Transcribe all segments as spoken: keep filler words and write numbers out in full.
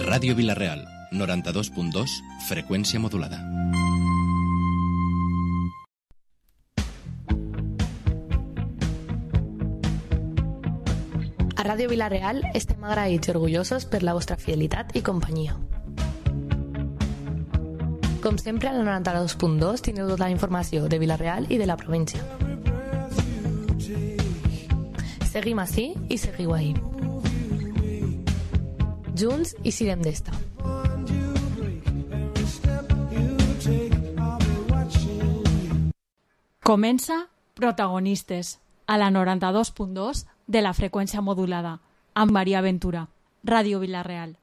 Ràdio Vila-real, noranta-dos punt dos, freqüència modulada. A Ràdio Vila-real estem agraïts i orgullosos per la vostra fidelitat i companyia. Com sempre, al noranta-dos punt dos tindreu tota la informació de Vila-real i de la província. Seguim ací i seguiu ahí. Junts i sirem d'esta. Comença Protagonistes, a la noranta-dos punt dos de la freqüència modulada, amb Maria Ventura, Ràdio Vila-real.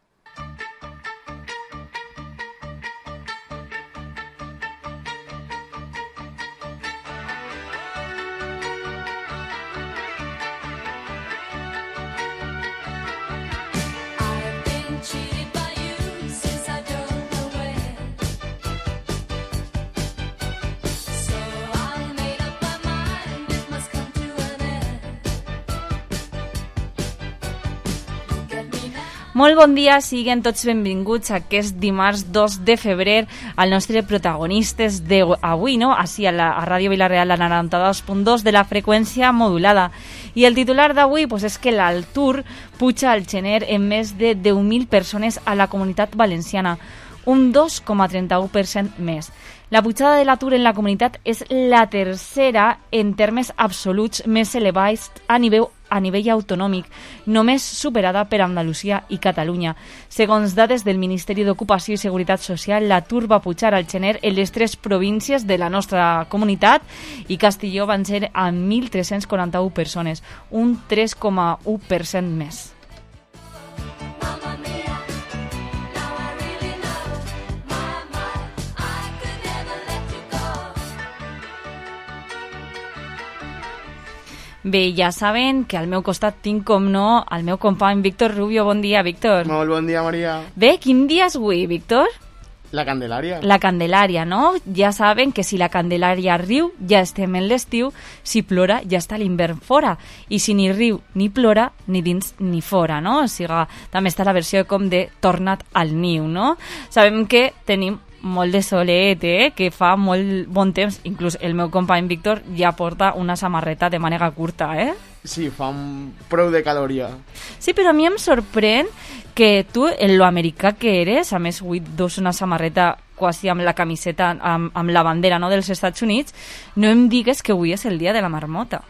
Molt bon dia, siguin tots benvinguts a aquest dimarts dos de febrer al nostre Protagonistes d'avui, no? Així a, la, a Ràdio Vila-real, a la noranta-dos punt dos de la freqüència modulada. I el titular d'avui pues, és que l'atur puja al gener en més de deu mil persones a la Comunitat Valenciana, un dos coma trenta-u per cent més. La pujada de l'atur en la comunitat és la tercera en termes absoluts més elevats a nivell, a nivell autonòmic, només superada per Andalusia i Catalunya. Segons dades del Ministeri d'Ocupació i Seguretat Social, l'atur va pujar al gener en les tres províncies de la nostra comunitat i Castelló van ser a mil tres-cents quaranta-u persones, un tres coma u per cent més. Bé, ja saben que al meu costat tinc, com no, el meu company Víctor Rubio. Bon dia, Víctor. Molt bon dia, Maria. Bé, quin dia és avui, Víctor? La Candelària. La Candelària, no? Ja saben que si la Candelària riu, ja estem en l'estiu, si plora, ja està l'hivern fora. I si ni riu ni plora, ni dins ni fora, no? O sigui, també està la versió com de torna't al niu, no? Sabem que tenim molt de solet, eh? Que fa molt bon temps, inclús el meu company Víctor ja porta una samarreta de mànega curta, eh? Sí, fa un prou de caloria. Sí, però a mi em sorprèn que tu, en lo americà que eres, a més avui dus una samarreta quasi amb la camiseta, amb, amb la bandera, no, dels Estats Units, no em digues que avui és el dia de la marmota.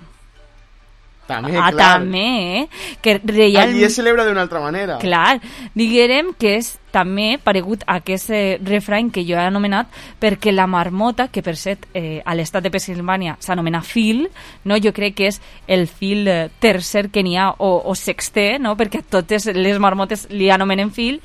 També, ah, clar. també, eh? Que reial... Allí es celebra d'una altra manera. Clar, diguérem que és també paregut a aquest eh, refrany que jo he anomenat perquè la marmota, que per cert eh, a l'estat de Pennsilvània s'anomena fil, no? Jo crec que és el fil eh, tercer que n'hi ha o, o sexter, no? Perquè totes les marmotes li anomenen fil,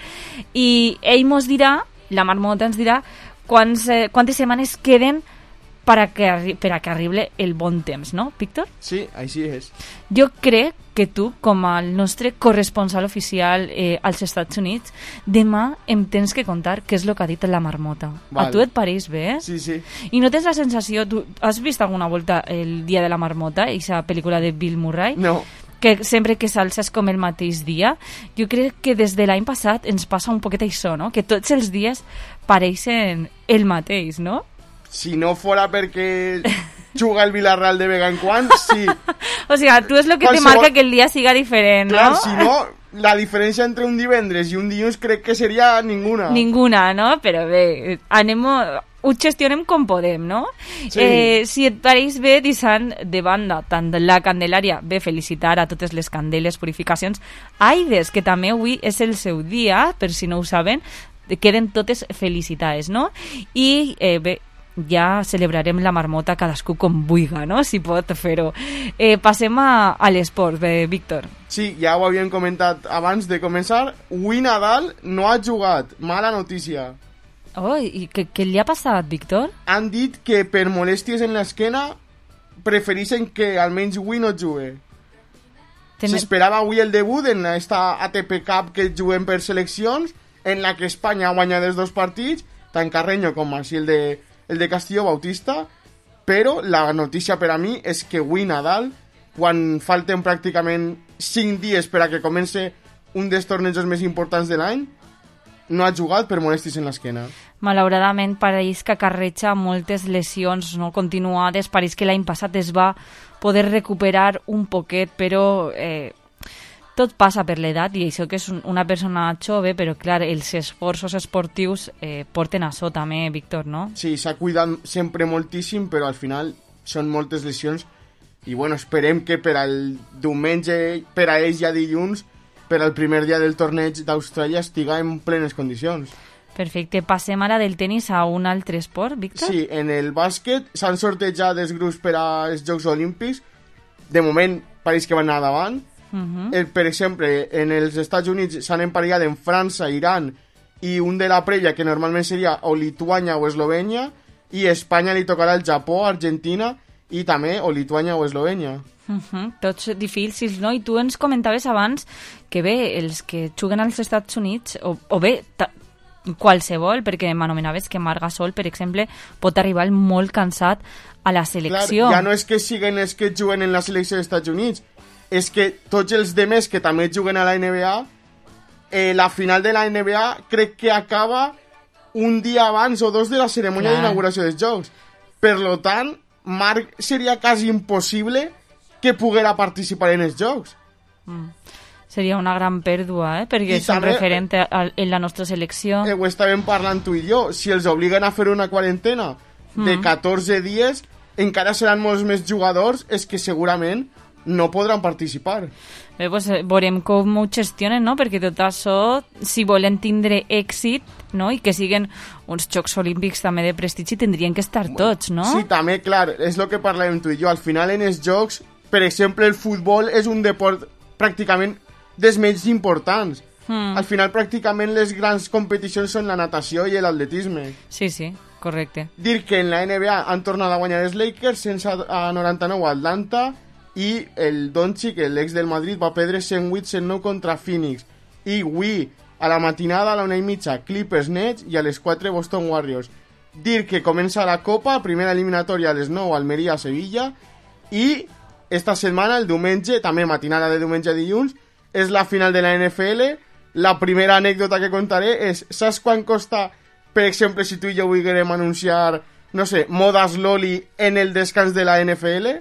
i ell mos dirà, la marmota ens dirà quants, eh, quantes setmanes queden per a, que, per a que arribi el bon temps, no, Víctor? Sí, així és. Jo crec que tu, com el nostre corresponsal oficial eh, als Estats Units, demà em tens que contar què és el que ha dit la marmota. Val. A tu et pareix bé, eh? Sí, sí. I no tens la sensació... Tu has vist alguna volta el Dia de la Marmota, aquesta pel·lícula de Bill Murray? No. Que sempre que s'alça és com el mateix dia. Jo crec que des de l'any passat ens passa un poquet això, no? Que tots els dies pareixen el mateix, no? Si no fora perquè juga el Villarreal de vega en quan, sí. O sigui, tu és el que Qualsevol... te marca que el dia siga diferent, Clar, no? Si no, la diferència entre un divendres i un dilluns crec que seria ninguna. Ninguna, no? Però bé, anem... ho gestionem com podem, no? Sí. Eh, si et pareix bé, deixant de banda tant de la Candelària, bé, felicitar a totes les candeles, purificacions, Aides, que també avui és el seu dia, per si no ho saben, queden totes felicitades, no? I, eh, bé, ja celebrarem la marmota cadascú com vulga, no? Si pot fer-ho. Eh, passem a, a l'esport, eh, Víctor. Sí, ja ho havíem comentat abans de començar. Avui Nadal no ha jugat. Mala notícia. Oh, i què, què li ha passat, Víctor? Han dit que per molèsties en l'esquena prefereixen que almenys avui no jugui. Ten... S'esperava avui el debut en esta A T P Cup que juguem per seleccions, en la que Espanya guanya dels dos partits, tant Carreño com així el de el de Castillo Bautista, però la notícia per a mi és que avui Nadal, quan falten pràcticament cinc dies per a que comence un dels tornejos més importants de l'any, no ha jugat per molèsties en l'esquena. Malauradament pareix que acarreja moltes lesions no continuades, pareix que l'any passat es va poder recuperar un poquet, però eh, tot passa per l'edat i això que és una persona jove, però clar, els esforços esportius eh, porten a això també, Víctor, no? Sí, s'ha cuidat sempre moltíssim, però al final són moltes lesions i bueno, esperem que per al diumenge, per a ells ja dilluns, per al primer dia del torneig d'Austràlia estiga en plenes condicions. Perfecte. Passem ara del tenis a un altre esport, Víctor? Sí, en el bàsquet s'han sortejat els grups per als Jocs Olímpics. De moment pareix que van anar davant. Uh -huh. el, per exemple, en els Estats Units s'han emparellat en França, Iran i un de la prèvia que normalment seria o Lituània o Eslovènia, i a Espanya li tocarà el Japó, Argentina i també o Lituània o Eslovènia. Uh -huh. Tots difícils, no? I tu ens comentaves abans que bé, els que juguen als Estats Units, o, o bé, qualsevol, perquè m'anomenaves que Marc Gasol, per exemple, pot arribar molt cansat a la selecció. Clar, ja no és que siguin els que juguen en la selecció dels Estats Units, és que tots els demés que també juguen a la N B A, eh, la final de la N B A crec que acaba un dia abans o dos de la cerimònia d'inauguració dels Jocs. Per lo tant, Marc seria quasi impossible que poguera participar en els Jocs. Mm. Seria una gran pèrdua, eh? Perquè és un referent en la nostra selecció. Eh, ho estàvem parlant tu i jo. Si els obliguen a fer una quarantena de catorze dies, encara seran molts més jugadors, és que segurament no podran participar. Bé, doncs veurem com ho gestionen, no? Perquè tot això, si volen tindre èxit, no? I que siguin uns Jocs Olímpics també de prestigi, tindrien que estar tots, no? Sí, també, clar, és el que parlàvem tu i jo. Al final, en els Jocs, per exemple, el futbol és un deport pràcticament dels menys importants. Mm. Al final, pràcticament, les grans competicions són la natació i l'atletisme. Sí, sí, correcte. Dir que en la N B A han tornat a guanyar els Lakers sense a noranta-nou a Atlanta i el Doncic, l'ex del Madrid, va perdre cent vuit cent nou contra Phoenix. I avui, a la matinada, a la una i mitja, Clippers Nets i a les quatre Boston Warriors. Dir que comença la Copa, primera eliminatòria a les nou, Almeria, Sevilla, i esta setmana, el diumenge, també matinada de diumenge a dilluns, és la final de la N F L. La primera anècdota que contaré és, saps quan costa, per exemple, si tu i jo volguérem anunciar, no sé, modes Loli en el descans de la N F L?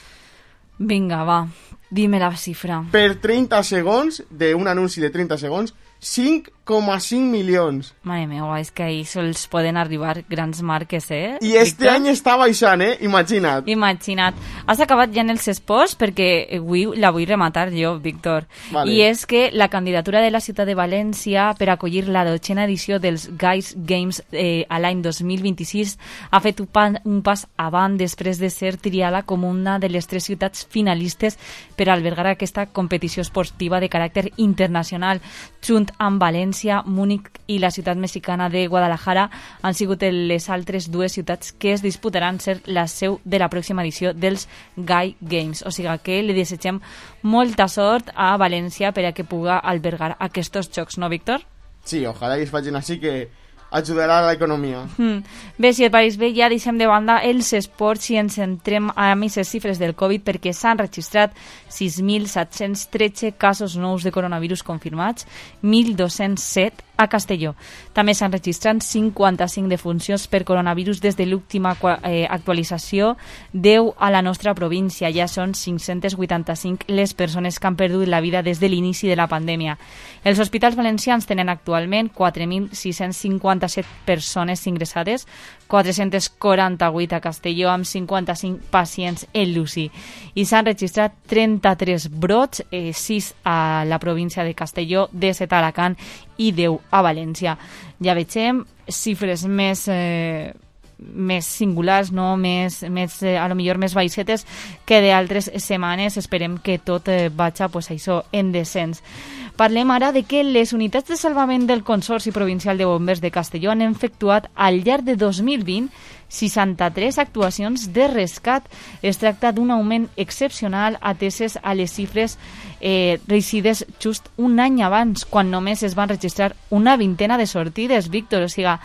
Vinga, va, dime la xifra. Per trenta segons, d'un anunci de trenta segons, cinc coma cinc milions. Mare meva, és que ahir sols poden arribar grans marques, eh? I este Víctor? Any està baixant, eh? Imagina't. Imagina't. Has acabat ja en els esports perquè avui la vull rematar jo, Víctor. Vale. I és que la candidatura de la ciutat de València per acollir la dotzena edició dels Guys Games eh, a l'any dos mil vint-i-sis ha fet un, pan, un pas avant després de ser triada com una de les tres ciutats finalistes per albergar aquesta competició esportiva de caràcter internacional. Junt amb València, Múnich i la ciutat mexicana de Guadalajara han sigut les altres dues ciutats que es disputaran ser la seu de la pròxima edició dels Guy Games. O sigui que li desitgem molta sort a València per a que puga albergar aquests jocs, no, Víctor? Sí, ojalà i es facin així, que ajudarà a l'economia. Mm. Bé, si et pareix bé, ja deixem de banda els esports i ens centrem a aquestes xifres del Covid perquè s'han registrat sis mil set-cents tretze casos nous de coronavirus confirmats, mil dos-cents set a Castelló. També s'han registrat cinquanta-cinc defuncions per coronavirus des de l'última eh, actualització, deu a la nostra província. Ja són cinc-cents vuitanta-cinc les persones que han perdut la vida des de l'inici de la pandèmia. Els hospitals valencians tenen actualment quatre mil sis-cents cinquanta-set persones ingressades, quatre-cents quaranta-vuit a Castelló amb cinquanta-cinc pacients en l'U C I. I s'han registrat trenta-tres brots, eh, sis a la província de Castelló, disset a Alacant i deu a València. Ja vegem xifres més eh, més singulars, no? més, més eh, a lo millor més baixetes que d'altres setmanes. Esperem que tot eh, vagi pues, això en descens. Parlem ara de que les unitats de salvament del Consorci Provincial de Bombers de Castelló han efectuat al llarg de dos mil vint seixanta-tres actuacions de rescat. Es tracta d'un augment excepcional ateses a les xifres eh, reixides just un any abans, quan només es van registrar una vintena de sortides, Víctor. O sigui,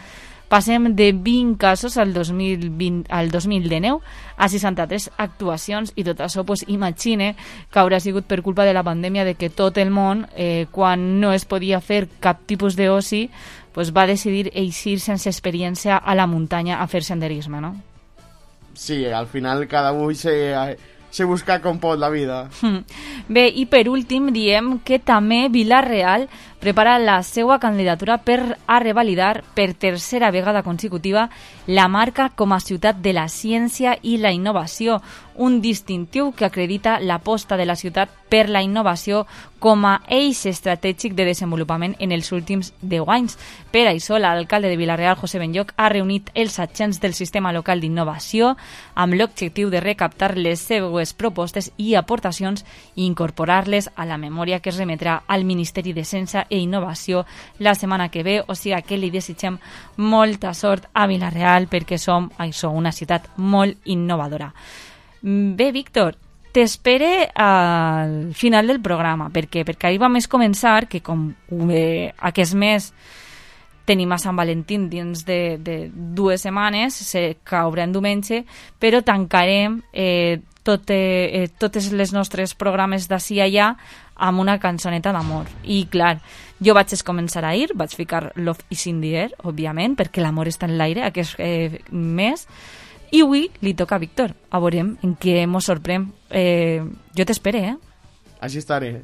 Passem de vint casos al dos mil vint, al dos mil dinou a seixanta-tres actuacions, i tot això pues, imagine que haurà sigut per culpa de la pandèmia, de que tot el món, eh, quan no es podia fer cap tipus d'oci, pues, va decidir eixir sense experiència a la muntanya a fer senderisme, no? Sí, al final cada uno se, se busca com pot la vida. Bé, i per últim diem que també Vila-real prepara la seva candidatura per a revalidar per tercera vegada consecutiva la marca com a ciutat de la ciència i la innovació, un distintiu que acredita l'aposta de la ciutat per la innovació com a eix estratègic de desenvolupament en els últims deu anys. Per això, l'alcalde de Vila-real, José Benlloch, ha reunit els agents del sistema local d'innovació amb l'objectiu de recaptar les seues propostes i aportacions i incorporar-les a la memòria que es remetrà al Ministeri de Ciència i Innovació la setmana que ve, o sigui que li desitgem molta sort a Vila-real perquè som això, una ciutat molt innovadora. Bé, Víctor, t'espere al final del programa, perquè, perquè ahir vam més començar, que com eh, aquest mes tenim a Sant Valentín dins de, de dues setmanes, se caurà en diumenge, però tancarem eh, tot, eh, totes les nostres programes d'ací allà amb una cançoneta d'amor. I clar, jo vaig començar ahir, vaig ficar Love is in the air, òbviament, perquè l'amor està en l'aire aquest eh, mes, i avui li toca a Víctor. A veurem en què mos sorprèn. Eh, jo t'espere, eh? Així estaré.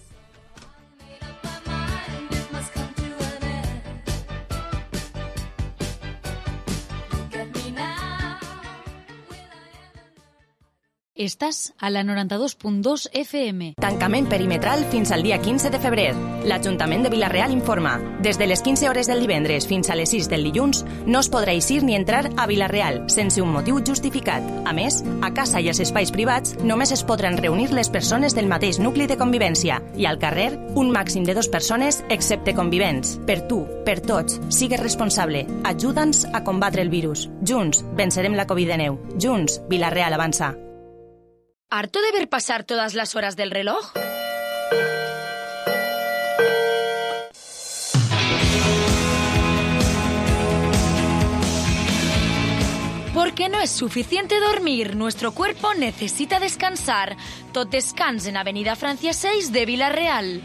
Estàs a la noranta-dos punt dos F M. Tancament perimetral fins al dia quinze de febrer. L'Ajuntament de Vila-real informa. Des de les quinze hores del divendres fins a les sis del dilluns no es podrà eixir ni entrar a Vila-real sense un motiu justificat. A més, a casa i als espais privats només es podran reunir les persones del mateix nucli de convivència i al carrer un màxim de dues persones excepte convivents. Per tu, per tots, sigues responsable. Ajuda'ns a combatre el virus. Junts vencerem la Covid dinou. Junts, Vila-real avança. ¿Harto de ver pasar todas las horas del reloj? Porque no es suficiente dormir, nuestro cuerpo necesita descansar. Tot descans en Avenida Francia seis de Vila-real.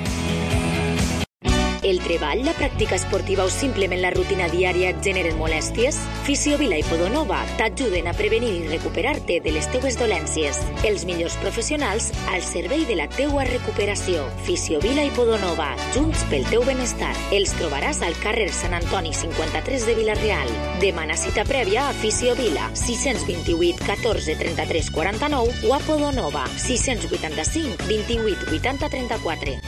El treball, la pràctica esportiva o simplement la rutina diària et generen molèsties? Fisiovila i Podonova t'ajuden a prevenir i recuperar-te de les teues dolències. Els millors professionals al servei de la teua recuperació. Fisiovila i Podonova, junts pel teu benestar. Els trobaràs al carrer Sant Antoni cinquanta-tres de Vila-real. Demana cita prèvia a Fisiovila, sis dos vuit, catorze, trenta-tres, quaranta-nou o a Podonova, sis vuitanta-cinc, vint-i-vuit, vuitanta, trenta-quatre.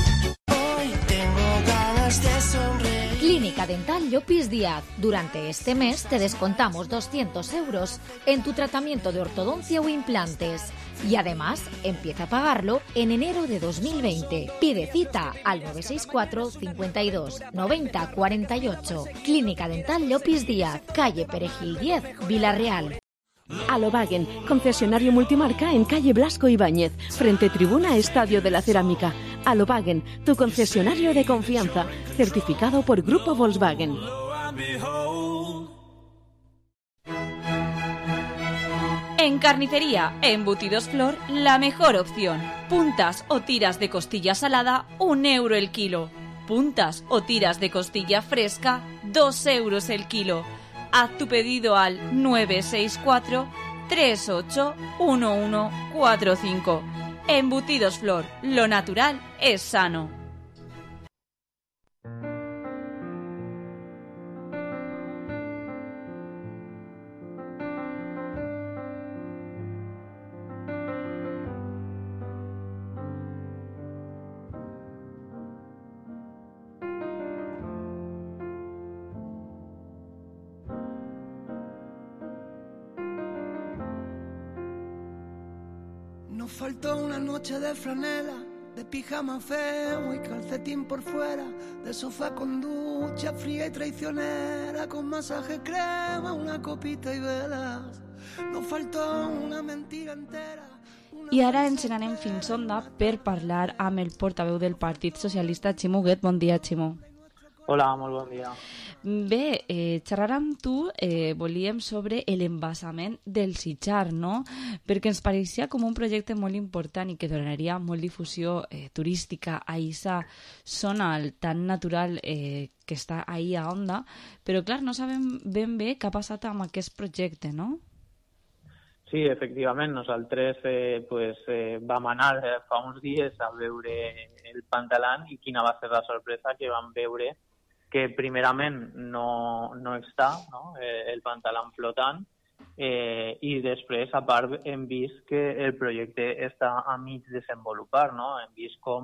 Clínica Dental Llopis Díaz. Durante este mes te descontamos doscientos euros en tu tratamiento de ortodoncia o implantes. Y además, empieza a pagarlo en enero de dos mil veinte. Pide cita al nueve seis cuatro, cincuenta y dos, noventa, cuarenta y ocho. Clínica Dental Llopis Díaz, calle Perejil diez, Vila-real. Alobagen, concesionario multimarca en calle Blasco Ibáñez, frente Tribuna Estadio de la Cerámica. Alobagen, tu concesionario de confianza, certificado por Grupo Volkswagen. En carnicería, embutidos Flor, la mejor opción. Puntas o tiras de costilla salada, un euro el kilo. Puntas o tiras de costilla fresca, dos euros el kilo. Haz tu pedido al nueve seis cuatro, tres ocho, uno uno cuatro cinco. Embutidos Flor, lo natural es sano. Nos faltó una noche de franela, de pijama feo y calcetín por fuera, de sofá con ducha fría y traicionera, con masaje crema, una copita y velas. Nos faltó una mentira entera. I ara ens n'anem fins Onda per parlar amb el portaveu del Partit Socialista, Ximo Huguet. Bon dia, Ximo. Hola, molt bon dia. Bé, eh, xerrar amb tu eh, volíem sobre l'embassament del Sitjar, no? Perquè ens pareixia com un projecte molt important i que donaria molt difusió eh, turística a aquesta zona tan natural eh, que està ahí a Onda, però clar, no sabem ben bé què ha passat amb aquest projecte, no? Sí, efectivament, nosaltres eh, pues, eh, vam anar eh, fa uns dies a veure el Pantalan i quina va ser la sorpresa que vam veure que primerament no, no està, no? Eh, el Pantalan flotant, eh, i després, a part, hem vist que el projecte està a mig desenvolupar, no? Hem vist com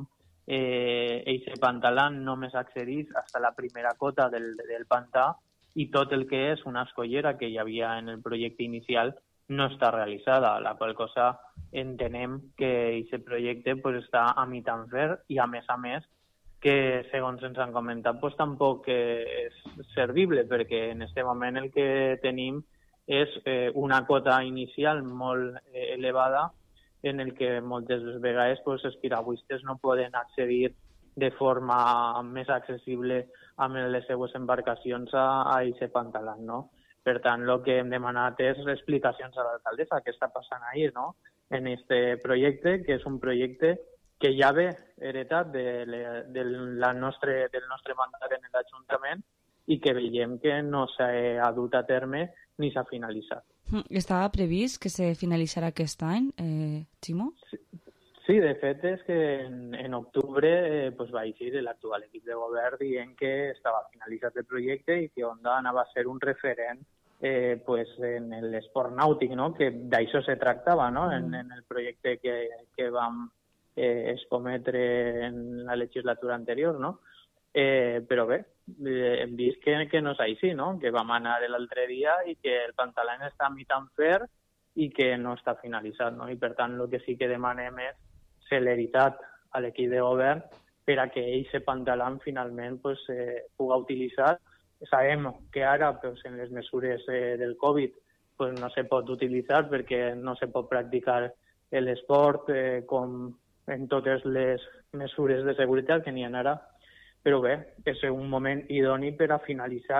eh, eixe Pantalan només accedís fins a la primera cota del, del pantà i tot el que és una escollera que hi havia en el projecte inicial no està realitzada, la qual cosa entenem que aquest projecte pues, està a mig en fer i, a més a més, que, segons ens han comentat, pues, tampoc és servible, perquè en aquest moment el que tenim és eh, una cota inicial molt eh, elevada en el que moltes vegades pues, els piragüistes no poden accedir de forma més accessible amb les seues embarcacions a aquest Pantalan, no? Per tant, el que hem demanat és explicacions a l'alcaldessa, què està passant ahí, no? En este projecte, que és un projecte que ja ve heretat de, de la nostre, del nostre mandat en l'Ajuntament i que veiem que no s'ha dut a terme ni s'ha finalitzat. Estava previst que se finalitzarà aquest any, eh, Ximo? Sí, sí, de fet és que en, en octubre eh, pues va eixir l'actual equip de govern dient que estava finalitzat el projecte i que Onda anava a ser un referent eh, pues en l'esport nàutic, no? Que d'això se tractava, no? En, en el projecte que, que vam eh, escometre en la legislatura anterior, no? Eh, però bé, eh, hem vist que, que no és així, no? Que vam anar l'altre dia i que el Pantalan està a mig en fer i que no està finalitzat, no? I per tant el que sí que demanem és celeritat a l'equip de govern per a que aquest Pantalan finalment pues, eh, pugui utilitzar. Sabem que ara pues, en les mesures eh, del Covid pues, no se pot utilitzar perquè no se pot practicar l'esport eh, com en totes les mesures de seguretat que n'hi ha ara, però bé, és un moment idoni per a finalitzar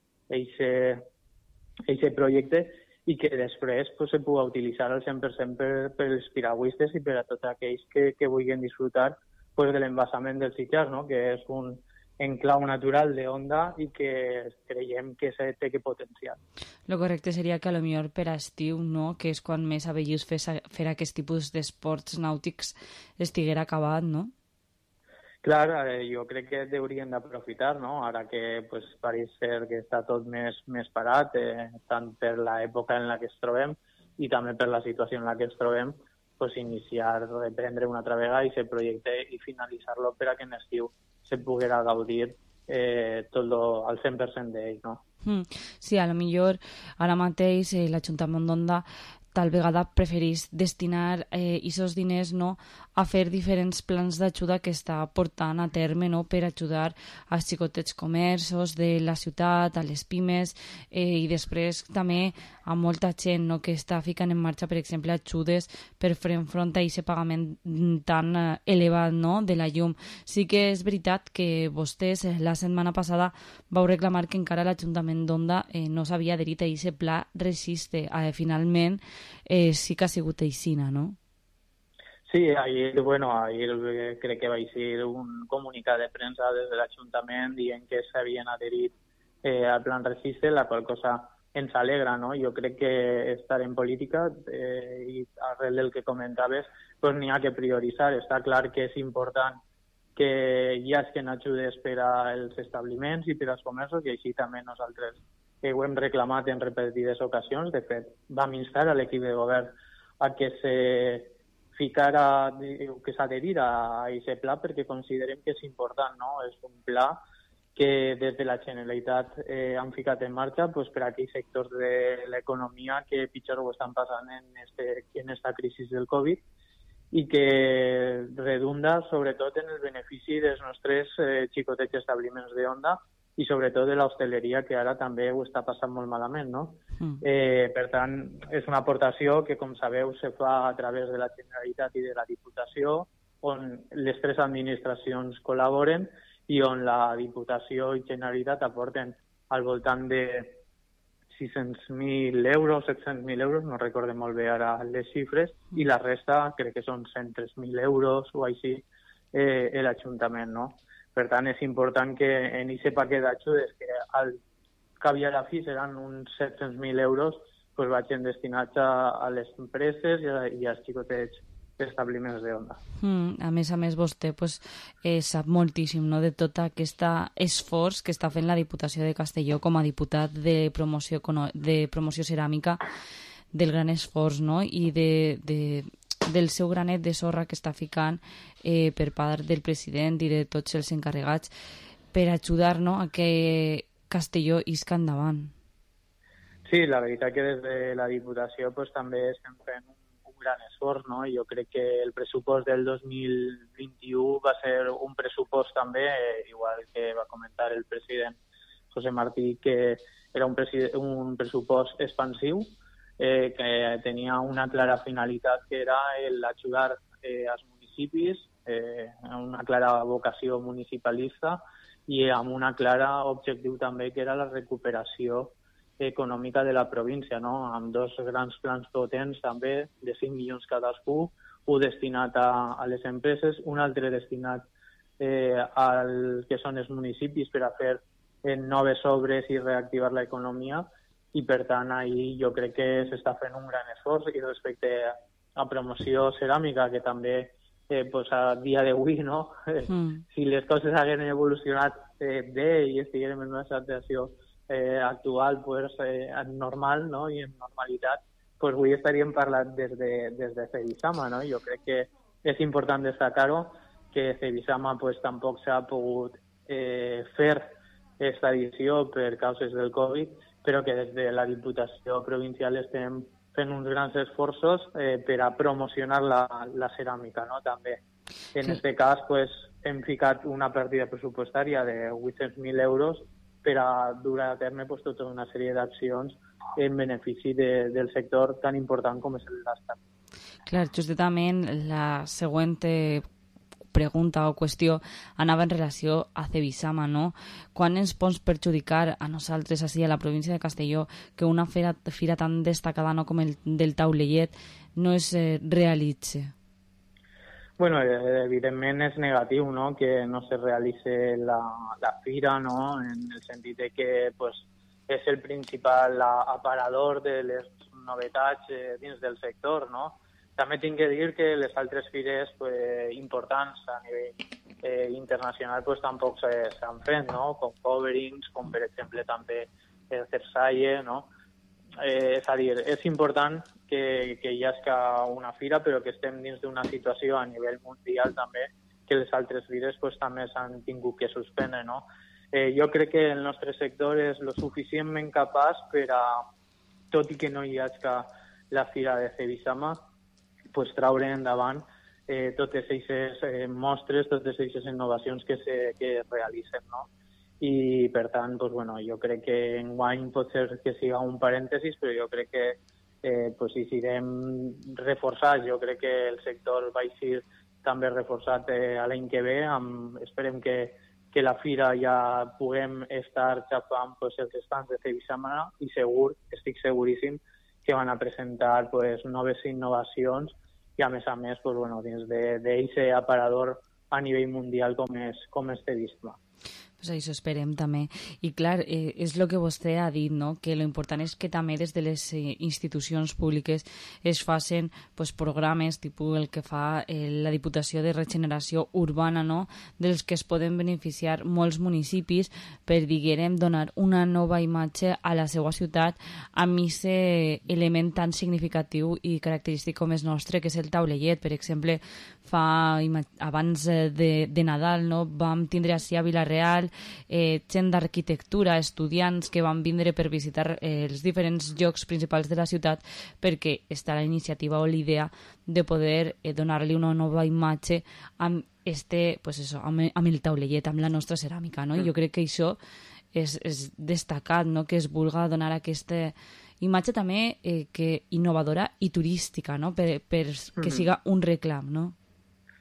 aquest projecte i que després pues, se pugui utilitzar al cent per cent per, per als piragüistes i per a tots aquells que, que vulguin disfrutar pues, de l'embassament del Sitjar, no? Que és un enclau natural de Onda i que creiem que se té que potenciar. Lo correcte seria que a lo millor per a estiu, no? Que és quan més avellús fer, fer aquest tipus d'esports nàutics estiguera acabat, no? Clar, eh, jo crec que haurien d'aprofitar, no? Ara que pues, pareix ser que està tot més, més parat, eh, tant per l'època en la que es trobem i també per la situació en la que ens trobem, pues, iniciar, reprendre una altra vegada i aquest projecte i finalitzar-lo per a que en estiu se poguera gaudir eh, tot lo, al cent per cent d'ell, no? Mm. Sí, a lo millor ara mateix eh, l'Ajuntament d'Onda tal vegada preferís destinar eh, aquests diners, no, a fer diferents plans d'ajuda que està portant a terme, no, per ajudar als xicotets comerços de la ciutat, a les pimes, eh, i després també a molta gent, no, que està ficant en marxa, per exemple, ajudes per fer front a aquest pagament tan eh, elevat, no, de la llum. Sí que és veritat que vostès eh, la setmana passada vau reclamar que encara l'Ajuntament d'Onda eh, no s'havia adherit a aquest pla Resiste. Eh, finalment, Eh, sí que ha sigut aixina, no? Sí, ahir, bueno, ahir crec que va ser un comunicat de premsa des de l'Ajuntament dient que s'havien adherit eh, al plan Resiste, la qual cosa ens alegra, no? Jo crec que estar en política eh, i arrel del que comentaves, pues n'hi ha que prioritzar. Està clar que és important que hi hagi ajudes per als establiments i per als comerços i així també nosaltres que ho hem reclamat en repetides ocasions. De fet, vam instar a l'equip de govern a que se ficara, que s'adherira a aquest pla perquè considerem que és important, no? És un pla que des de la Generalitat eh, han ficat en marxa pues, per a aquells sectors de l'economia que pitjor ho estan passant en, este, en esta crisi del Covid i que redunda sobretot en el benefici dels nostres eh, xicotets establiments d'Onda i sobretot de l'hostaleria, que ara també ho està passant molt malament, no? Mm. Eh, per tant, és una aportació que, com sabeu, se fa a través de la Generalitat i de la Diputació, on les tres administracions col·laboren i on la Diputació i Generalitat aporten al voltant de sis-cents mil euros, set-cents mil euros, no recorde molt bé ara les xifres, i la resta crec que són cent tres mil euros o així eh, l'Ajuntament, no? Per tant, és important que en aquest paquet d'ajudes, que al cap i a la fi seran uns set-cents mil euros, pues vagin destinats a, a les empreses i, a, i als xicotets establiments d'Onda. Mm, a més a més, vostè pues, eh, sap moltíssim, no?, de tot aquest esforç que està fent la Diputació de Castelló com a diputat de promoció, de promoció ceràmica, del gran esforç, no?, i de, de, del seu granet de sorra que està ficant eh, per part del president i de tots els encarregats per ajudar, no?, a que Castelló isca endavant. Sí, la veritat que des de la Diputació pues, també estem fent un gran esforç, no? Jo crec que el pressupost del dos mil vint-i-u va ser un pressupost també, eh, igual que va comentar el president José Martí, que era un, un pressupost expansiu, eh, que tenia una clara finalitat que era l'ajudar eh, als municipis, eh, una clara vocació municipalista i amb una clara objectiu també que era la recuperació econòmica de la província, no? Amb dos grans plans potents també, de cinc milions cadascú, un destinat a, a les empreses, un altre destinat eh, al que són els municipis per a fer eh, noves obres i reactivar l'economia, i per tant ahir jo crec que s'està fent un gran esforç. I respecte a promoció ceràmica, que també eh, pues a dia d'avui, no? Mm. Si les coses hagueren evolucionat eh, bé i estiguérem en una situació Eh, actual, pues, eh, normal, no? I en normalitat, pues avui estaríem parlant des de, des de Cebisama, no? Jo crec que és important destacar-ho, que Cebisama pues, tampoc s'ha pogut eh, fer esta edició per causes del Covid, però que des de la Diputació Provincial estem fent uns grans esforços eh, per a promocionar la, la ceràmica, no? També. En aquest sí. cas, pues, hem ficat una partida pressupostària de vuit-cents mil euros per a dur a terme pues, tota una sèrie d'accions en benefici de, del sector tan important com és l'estat. Clar, justament la següent pregunta o qüestió anava en relació a Cebisama, no? Quan ens pot perjudicar a nosaltres així a la província de Castelló que una fira, fira tan destacada no, com el del taulellet no es eh, realitze? Bueno, evidentment és negatiu, no?, que no se realitze la, la fira, no?, en el sentit de que pues, és el principal aparador de les novetats eh, dins del sector, no? També tinc que dir que les altres fires pues, importants a nivell eh, internacional pues, tampoc s'han fet, no?, com Coverings, com per exemple també el Cersalle, no?, Eh, és a dir, és important que, que hi hagi una fira, però que estem dins d'una situació a nivell mundial també, que les altres fires pues, també s'han tingut que suspendre, no? Eh, jo crec que el nostre sector és lo suficientment capaç per a, tot i que no hi hagi la fira de Cebisama, pues, traure endavant eh, totes aquestes eh, mostres, totes aquestes innovacions que, se, que es realitzen, no? I per tant, pues, bueno, jo crec que enguany pot ser que siga un parèntesis, però jo crec que eh, pues, si siguem reforçats, jo crec que el sector va ser també reforçat eh, l'any que ve, amb, esperem que, que la fira ja puguem estar xafant pues, els estants de Cebisama i segur, estic seguríssim que van a presentar pues, noves innovacions i a més a més pues, bueno, dins d'aquest aparador a nivell mundial com és, com és Cebisama. Pues això esperem també. I clar, eh, és el que vostè ha dit, no?, que lo important és que també des de les eh, institucions públiques es facin pues, programes tipus el que fa eh, la Diputació de Regeneració Urbana, no?, dels que es poden beneficiar molts municipis per, diguem, donar una nova imatge a la seva ciutat amb aquest element tan significatiu i característic com és nostre, que és el taulellet. Per exemple, fa abans de, de Nadal, no?, vam tindre així a Vila-real Eh, gent d'arquitectura, estudiants que van vindre per visitar eh, els diferents llocs principals de la ciutat perquè està la iniciativa o l'idea de poder eh, donar-li una nova imatge amb, este, pues eso, amb, amb el taulellet, amb la nostra ceràmica, no? I jo crec que això és, és destacat, no?, que es vulga donar aquesta imatge també eh, que innovadora i turística, no?, per, per que siga un reclam, no?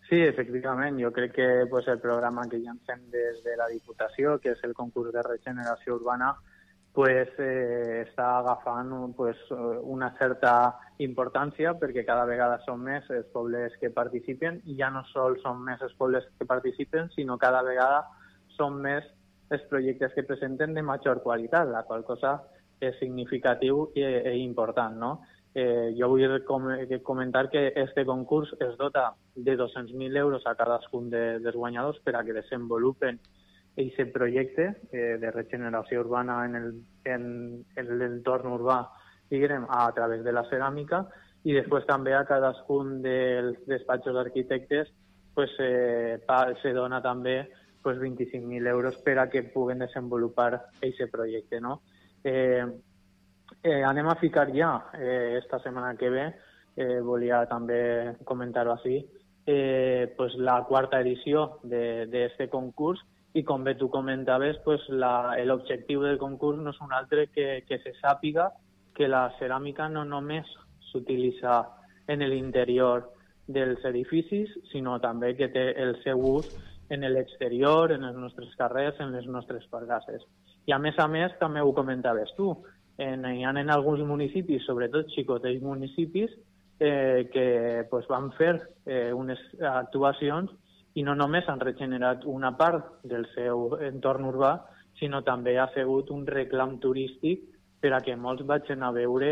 Sí, efectivament. Jo crec que pues, el programa que llancem des de la Diputació, que és el concurs de regeneració urbana, pues, eh, està agafant pues, una certa importància perquè cada vegada són més els pobles que participen i ja no sols són més els pobles que participen, sinó cada vegada són més els projectes que presenten de major qualitat, la qual cosa és significatiu i, i important, no? Eh, jo vull com comentar que este concurs es dota de dos-cents mil euros a cadascun de, dels guanyadors per a que desenvolupen aquest projecte eh, de regeneració urbana en el, en, en l'entorn urbà, diguem, a través de la ceràmica, i després també a cadascun dels despatxos d'arquitectes pues, eh, se dona també pues, vint-i-cinc mil euros per a que puguen desenvolupar aquest projecte, no? Eh, eh, anem a ficar ja, eh, esta setmana que ve, eh, volia també comentar-ho així, eh, pues, la quarta edició d'aquest concurs, i com bé tu comentaves, pues, l'objectiu del concurs no és un altre que, que se sàpiga que la ceràmica no només s'utilitza en l'interior dels edificis, sinó també que té el seu ús en l'exterior, en els nostres carrers, en les nostres places. I a més a més, també ho comentaves tu, en, hi ha en alguns municipis, sobretot xicotets municipis, eh, que pues, van fer eh, unes actuacions i no només han regenerat una part del seu entorn urbà, sinó també ha sigut un reclam turístic per a que molts vagin a veure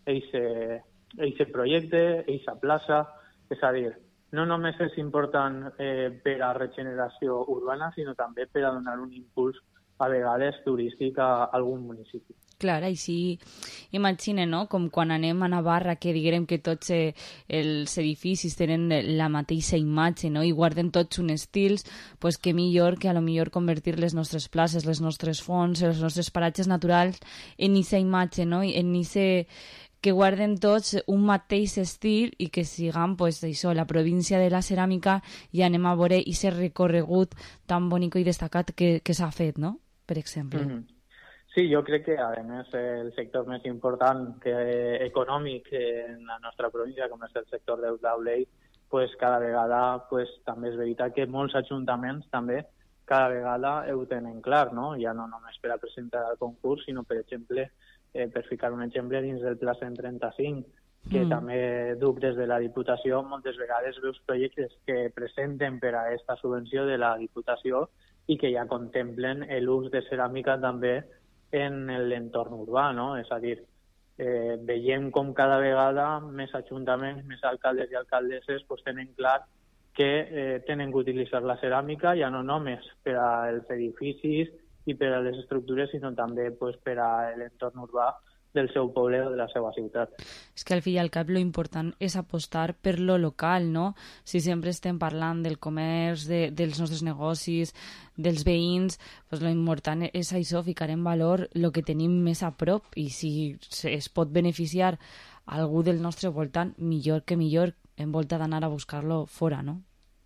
aquest projecte, aquesta plaça. És a dir, no només és important eh, per a regeneració urbana, sinó també per a donar un impuls a vegades turístic a algun municipi. Clar, així imagina, no?, com quan anem a Navarra, que diguem que tots eh, els edificis tenen la mateixa imatge, no?, i guarden tots un estils, pues que millor que a lo millor convertir les nostres places, les nostres fonts, els nostres paratges naturals en aquesta imatge, no?, en aquest que guarden tots un mateix estil i que siguem, pues, això, la província de la ceràmica, i anem a veure aquest recorregut tan bonic i destacat que, que s'ha fet, no?, per exemple. Mm-hmm. Sí, jo crec que, a més, el sector més important que econòmic en la nostra província, com és el sector del taulell, pues, cada vegada pues, també és veritat que molts ajuntaments també cada vegada ho tenen clar, no? Ja no només per a presentar el concurs, sinó, per exemple, eh, per ficar un exemple dins del Pla cent trenta-cinc, que mm. també duc des de la Diputació, moltes vegades veus projectes que presenten per a aquesta subvenció de la Diputació i que ja contemplen l'ús de ceràmica també en l'entorn urbà, no? És a dir, eh, veiem com cada vegada més ajuntaments, més alcaldes i alcaldesses pues, tenen clar que eh, tenen que utilitzar la ceràmica ja no només per als edificis i per a les estructures, sinó també pues, per a l'entorn urbà del seu poble o de la seva ciutat. És que al fi i al cap lo important és apostar per lo local, no? Si sempre estem parlant del comerç, de, dels nostres negocis, dels veïns, pues lo important és això, ficar en valor el que tenim més a prop, i si es pot beneficiar algú del nostre voltant, millor que millor, en volta d'anar a buscar-lo fora, no?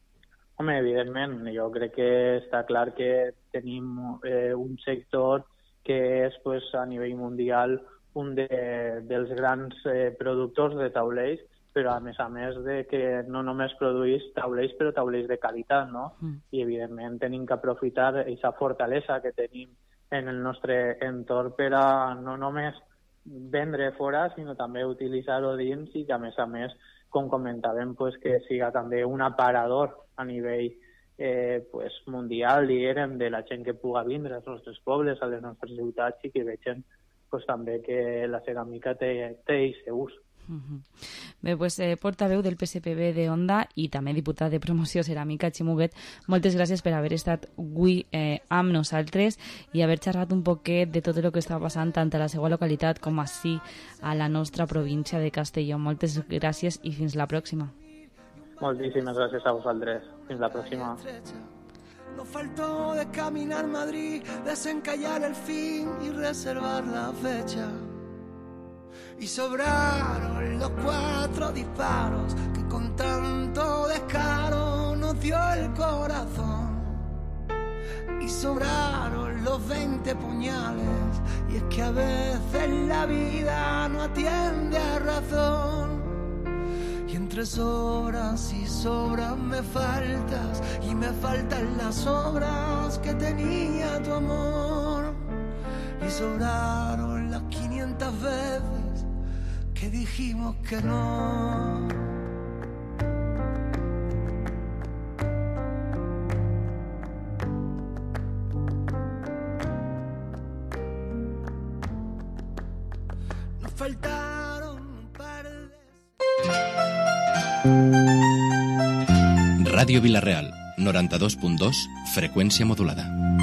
Home, evidentment, jo crec que està clar que tenim eh, un sector que és pues, a nivell mundial un de, dels grans eh, productors de taulells, però a més a més de que no només produeix taulells, però taulells de qualitat, no? Mm. I evidentment tenim que aprofitar aquesta fortalesa que tenim en el nostre entorn per a no només vendre fora, sinó també utilitzar-ho dins i que a més a més, com comentàvem, pues, que siga també un aparador a nivell eh, pues, mundial, diguem, de la gent que puga vindre als nostres pobles, a les nostres ciutats, i que vegin pues, també que la ceràmica té aquest ús. Uh-huh. Bé, pues, eh, portaveu del P S P B de Onda i també diputat de promoció ceràmica, Ximo Huguet, moltes gràcies per haver estat avui eh, amb nosaltres i haver xerrat un poquet de tot el que està passant tant a la seva localitat com així a la nostra província de Castelló. Moltes gràcies i fins la pròxima. Moltíssimes gràcies a vosaltres. Fins la pròxima. No faltó de caminar Madrid, desencallar el fin y reservar la fecha. Y sobraron los cuatro disparos que con tanto descaro nos dio el corazón. Y sobraron los veinte puñales, y es que a veces la vida no atiende a razón. Y entre tres horas y sobras me faltas, y me faltan las obras que tenía tu amor, y sobraron las quinientas veces que dijimos que no. Nos faltaron un par de... Ràdio Vila-real, noranta-dos punt dos, freqüència modulada.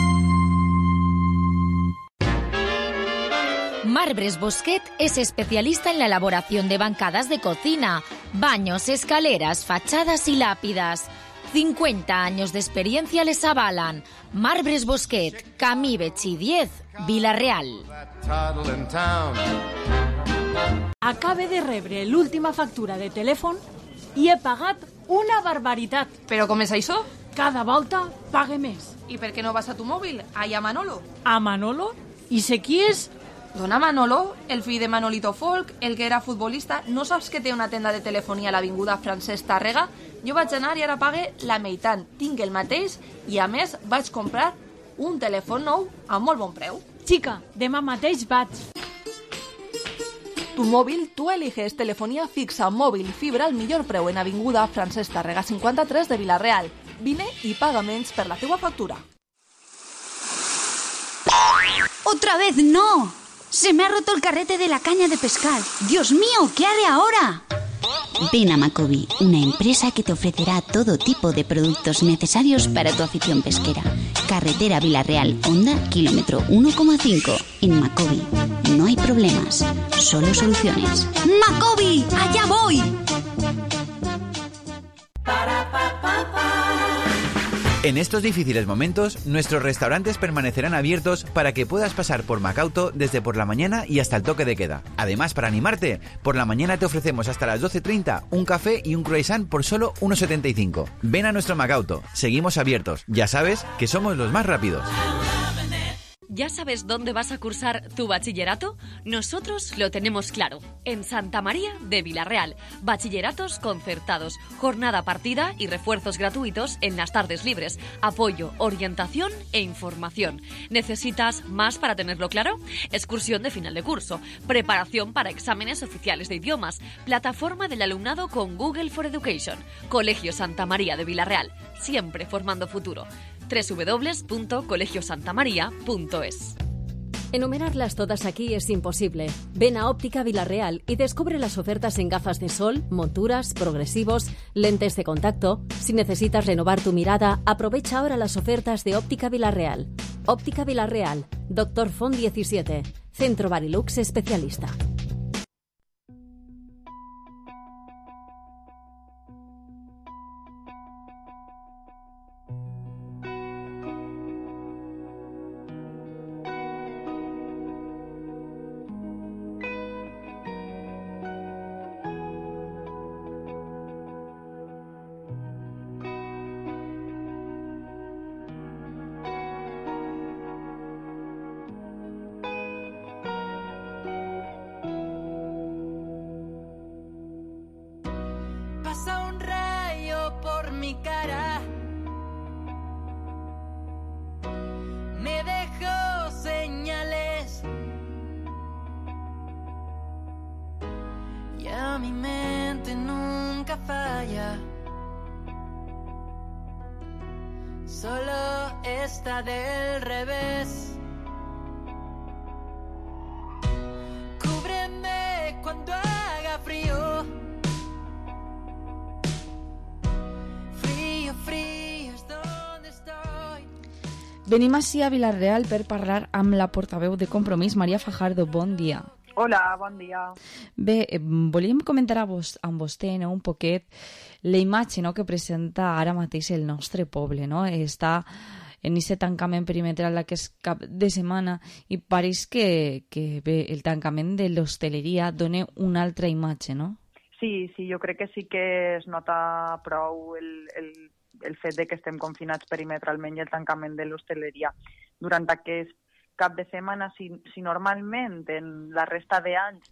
Marbres Bosquet es especialista en la elaboración de bancadas de cocina, baños, escaleras, fachadas y lápidas. cincuenta años de experiencia les avalan. Marbres Bosquet, Camí Betxí diez, Vila-real. Acabe de rebre l'última factura de telèfon i he pagat una barbaritat. Però com és això? Cada volta pague més. I per què no vas a tu mòbil? Allà a Manolo. A Manolo? I sé qui és? Dona Manolo, el fill de Manolito Folk, el que era futbolista. No saps que té una tenda de telefonia a l'avinguda Francesc Tàrrega? Jo vaig anar i ara pague la meitat. Tinc el mateix i, a més, vaig comprar un telèfon nou a molt bon preu. Xica, demà mateix vaig. Tu móvil, tú eliges telefonía fixa, móvil, fibra al millor preu en avinguda Francesc Tàrrega cinquanta-tres de Vila-real. Vine i paga menys per la teua factura. ¡Otra vez no! Se me ha roto el carrete de la caña de pescar. ¡Dios mío! ¿Qué haré ahora? Ven a Macobi, una empresa que te ofrecerá todo tipo de productos necesarios para tu afición pesquera. Carretera Vila-real, Honda, kilómetro uno coma cinco. En Macobi no hay problemas, solo soluciones. ¡Macobi! ¡Allá voy! En estos difíciles momentos, nuestros restaurantes permanecerán abiertos para que puedas pasar por Macauto desde por la mañana y hasta el toque de queda. Además, para animarte, por la mañana te ofrecemos hasta las doce treinta un café y un croissant por solo uno setenta y cinco. Ven a nuestro Macauto, seguimos abiertos. Ya sabes que somos los más rápidos. ¿Ya sabes dónde vas a cursar tu bachillerato? Nosotros lo tenemos claro. En Santa María de Vila-real. Bachilleratos concertados, jornada partida y refuerzos gratuitos en las tardes libres. Apoyo, orientación e información. ¿Necesitas más para tenerlo claro? Excursión de final de curso. Preparación para exámenes oficiales de idiomas. Plataforma del alumnado con Google for Education. Colegio Santa María de Vila-real. Siempre formando futuro. doble u doble u doble u punto colegio santa maría punto es. Enumerarlas todas aquí es imposible. Ven a Óptica Vila-real y descubre las ofertas en gafas de sol, monturas, progresivos, lentes de contacto. Si necesitas renovar tu mirada, aprovecha ahora las ofertas de Óptica Vila-real. Óptica Vila-real, Doctor Font diecisiete, Centro Barilux Especialista. Del revés. Cúbreme cuando haga frío. Frío, frío es donde estoy. Venim així a Vila-real per parlar amb la portaveu de Compromís, Maria Fajardo. Bon dia. Hola, bon dia. Bé, eh, volíem comentar a vos, amb vostè, no, un poquet la imatge, no, que presenta ara mateix el nostre poble, no? Està en aquest tancament perimetral aquest cap de setmana i pareix que, que bé, el tancament de l'hostaleria dona una altra imatge, no? Sí, sí, jo crec que sí que es nota prou el, el, el fet de que estem confinats perimetralment i el tancament de l'hostaleria. Durant aquest cap de setmana, si, si normalment en la resta d'anys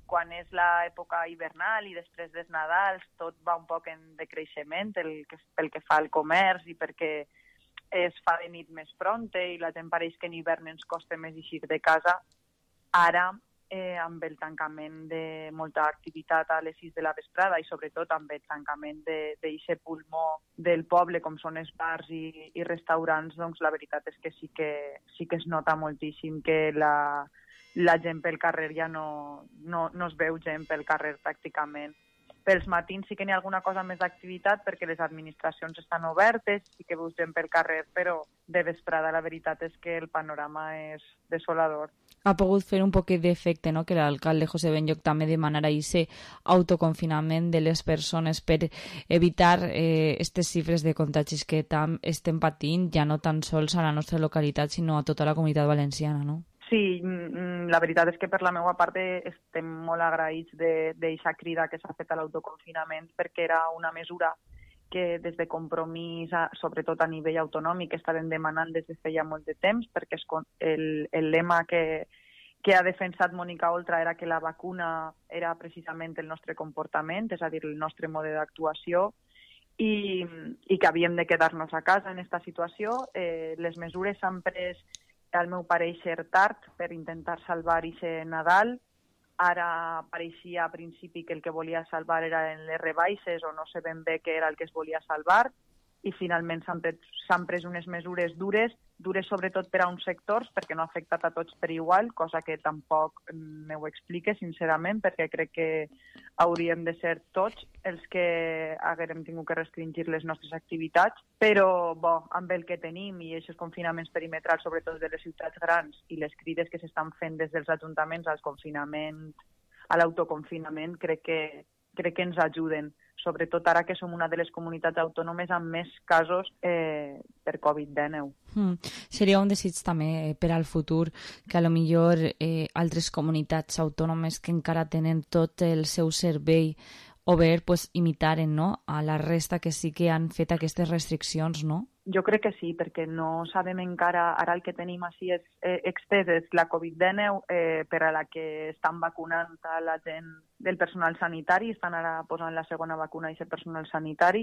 quan és l'època hivernal i després dels Nadals tot va un poc en decreixement el que, pel que fa al comerç i perquè es fa de nit més pronta i la gent pareix que en hivern ens costa més eixir de casa. Ara, eh, amb el tancament de molta activitat a les sis de la vesprada i sobretot amb el tancament d'aquest pulmó del poble com són els bars i, i restaurants, doncs la veritat és que sí que, sí que es nota moltíssim que la, la gent pel carrer ja no, no, no es veu gent pel carrer pràcticament. Pels matins sí que n'hi ha alguna cosa més d'activitat perquè les administracions estan obertes, sí que veus gent pel carrer, però de vesprada la veritat és que el panorama és desolador. Ha pogut fer un poquet d'efecte, no?, que l'alcalde José Benlloch també demanarà aquest autoconfinament de les persones per evitar aquestes eh, xifres de contagis que tam estem patint ja no tan sols a la nostra localitat sinó a tota la comunitat valenciana, no? Sí, la veritat és que per la meva part estem molt agraïts d'aquesta crida que s'ha fet a l'autoconfinament perquè era una mesura que des de Compromís, sobretot a nivell autonòmic, estàvem demanant des de feia molt de temps perquè el, el lema que, que ha defensat Mònica Oltra era que la vacuna era precisament el nostre comportament, és a dir, el nostre mode d'actuació i, i que havíem de quedar-nos a casa en aquesta situació. Eh, les mesures s'han pres al meu pareixer tard per intentar salvar aquest Nadal. Ara pareixia a principi que el que volia salvar eren les rebaixes o no sé ben bé què era el que es volia salvar i finalment s'han pres, s'han pres unes mesures dures, dures sobretot per a uns sectors perquè no ha afectat a tots per igual, cosa que tampoc me ho explique sincerament perquè crec que hauríem de ser tots els que haguérem tingut que restringir les nostres activitats, però bo, amb el que tenim i aquests confinaments perimetrals sobretot de les ciutats grans i les crides que s'estan fent des dels ajuntaments al confinament, a l'autoconfinament, crec que, crec que ens ajuden, sobretot ara que som una de les comunitats autònomes amb més casos eh, per covid dinou. Mm. Seria un desig també per al futur que a lo millor eh, altres comunitats autònomes que encara tenen tot el seu servei obert pues, imitaren, no?, a la resta que sí que han fet aquestes restriccions, no? Jo crec que sí, perquè no sabem encara, ara el que tenim així és, eh, extès és la covid dinou eh, per a la que estan vacunant a la gent del personal sanitari, estan ara posant la segona vacuna a aquest personal sanitari,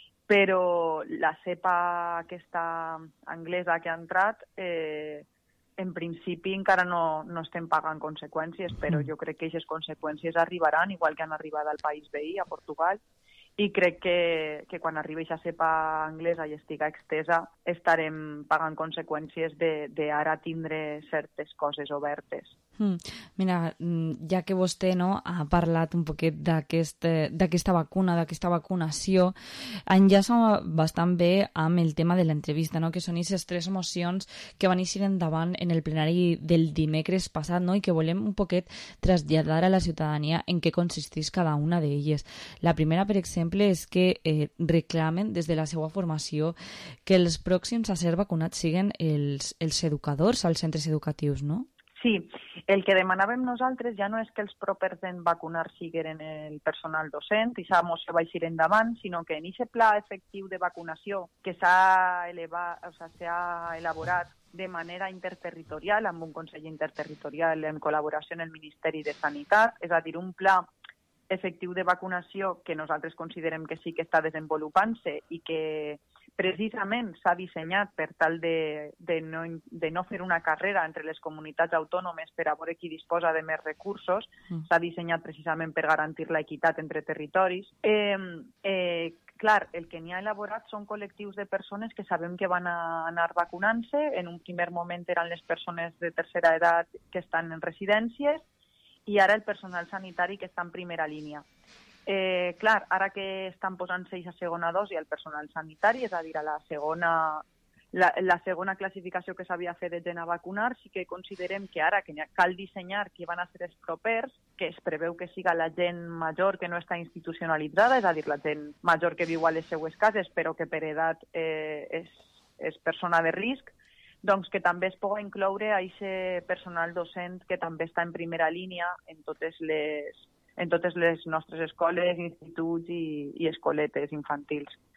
però la cepa aquesta anglesa que ha entrat, eh, en principi encara no, no estem pagant conseqüències, però jo crec que aquestes conseqüències arribaran, igual que han arribat al país veí, a Portugal, i crec que, que quan arribi aquesta cepa anglesa i estiga extesa estarem pagant conseqüències d'ara tindre certes coses obertes. Mm. Mira, ja que vostè no, ha parlat un poquet d'aquesta aquest, vacuna, d'aquesta vacunació, enllaça bastant bé amb el tema de l'entrevista, no? Que són aquestes tres mocions que van eixir endavant en el plenari del dimecres passat, no? I que volem un poquet traslladar a la ciutadania en què consisteix cada una d'elles. La primera, per exemple, és que eh, reclamen des de la seva formació que els pròxims a ser vacunats siguin els, els educadors als centres educatius, no? Sí, el que demanàvem nosaltres ja no és que els propers en vacunar siguin el personal docent i s'ha moció va eixir endavant, sinó que en aquest pla efectiu de vacunació que s'ha elevat, o sigui, s'ha elaborat de manera interterritorial, amb un Consell Interterritorial en col·laboració amb el Ministeri de Sanitat, és a dir, un pla efectiu de vacunació que nosaltres considerem que sí que està desenvolupant-se i que precisament s'ha dissenyat per tal de, de, no, de no fer una carrera entre les comunitats autònomes per a veure qui disposa de més recursos, mm. s'ha dissenyat precisament per garantir l'equitat entre territoris. Eh, eh, clar, el que n'hi ha elaborat són col·lectius de persones que sabem que van a anar vacunant-se. En un primer moment eren les persones de tercera edat que estan en residències i ara el personal sanitari que està en primera línia. Eh, clar, ara que estan posant-se a segona dosi al personal sanitari, és a dir, a la segona, la, la segona classificació que s'havia fet de gent a vacunar, sí que considerem que ara que cal dissenyar qui van a ser els propers, que es preveu que siga la gent major que no està institucionalitzada, és a dir, la gent major que viu a les seues cases però que per edat eh, és, és persona de risc, doncs que també es pugui incloure a aquest personal docent que també està en primera línia en totes les, en totes les nostres escoles, instituts i, i escoletes infantils.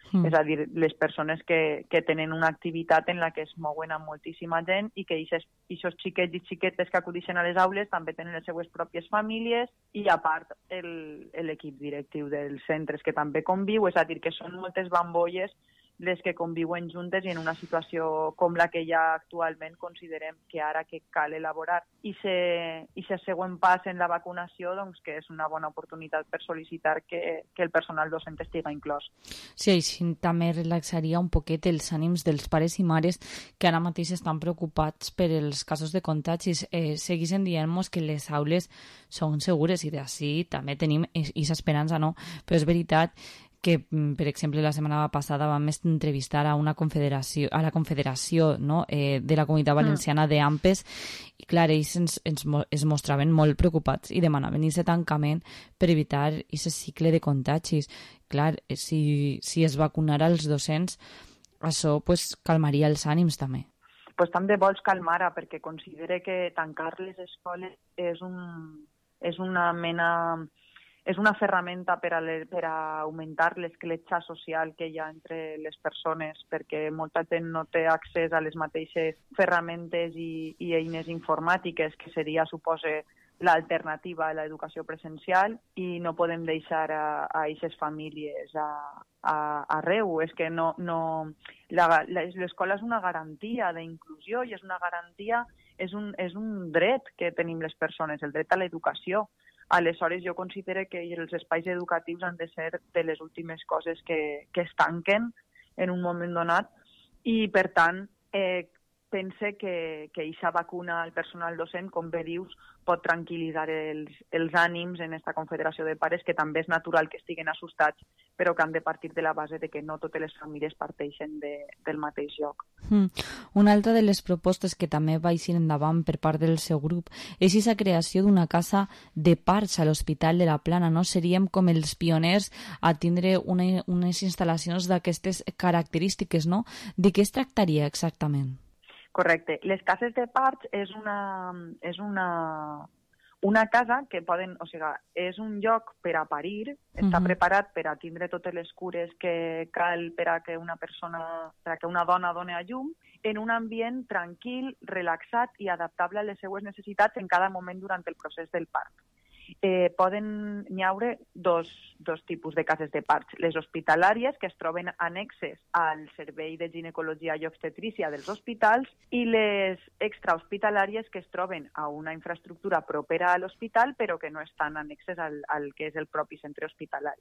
Mm. És a dir, les persones que, que tenen una activitat en la que es mouen amb moltíssima gent i que aquests xiquets i xiquetes que acudeixen a les aules també tenen les seues pròpies famílies i, a part, l'equip directiu dels centres que també conviu. És a dir, que són moltes bambolles les que conviuen juntes i en una situació com la que hi ha actualment considerem que ara que cal elaborar i aquest següent pas en la vacunació, doncs que és una bona oportunitat per sol·licitar que, que el personal docent estigui inclòs. Sí, així també relaxaria un poquet els ànims dels pares i mares que ara mateix estan preocupats per els casos de contagis. Eh, segueixen dient-nos que les aules són segures i d'ací també tenim aquesta esperança, no? Però és veritat que, per exemple, la setmana passada vam entrevistar a una confederació, a la confederació no? eh, de la Comunitat Valenciana mm. d'A M P E S i, clar, ells ens, ens, es mostraven molt preocupats i demanaven aquest tancament per evitar aquest cicle de contagis. Clar, si, si es vacunara els docents, això pues, calmaria els ànims també. Pues tant de vols calmar, perquè considere que tancar les escoles és, un, és una mena... és una ferramenta per a, le, per a augmentar l'escletxa social que hi ha entre les persones, perquè molta gent no té accés a les mateixes ferramentes i, i eines informàtiques, que seria, supose, l'alternativa a l'educació presencial, i no podem deixar a aquestes famílies a, a, arreu. És que no, no, l'escola és una garantia d'inclusió i és una garantia, és un, és un dret que tenim les persones, el dret a l'educació. Aleshores, jo considero que els espais educatius han de ser de les últimes coses que, que es tanquen en un moment donat i, per tant, eh, pense que aquesta vacuna al personal docent, com bé dius, pot tranquil·litzar els, els ànims en aquesta confederació de pares, que també és natural que estiguen assustats, però que han de partir de la base de que no totes les famílies parteixen de, del mateix lloc. Mm. Una altra de les propostes que també va eixir endavant per part del seu grup és la creació d'una casa de parts a l'Hospital de la Plana. No? Seríem com els pioners a tindre una, unes instal·lacions d'aquestes característiques, no? De què es tractaria exactament? Correcte. Les cases de parts és una, és una, una casa que poden, o sigui, és un lloc per a parir, està uh-huh. preparat per a tindre totes les cures que cal per a que una persona, per a que una dona doni a llum, en un ambient tranquil, relaxat i adaptable a les seues necessitats en cada moment durant el procés del part. Eh, poden n'hi haure dos, dos tipus de cases de parts. Les hospitalàries, que es troben annexes al servei de ginecologia i obstetrícia dels hospitals, i les extrahospitalàries, que es troben a una infraestructura propera a l'hospital però que no estan annexes al, al que és el propi centre hospitalari.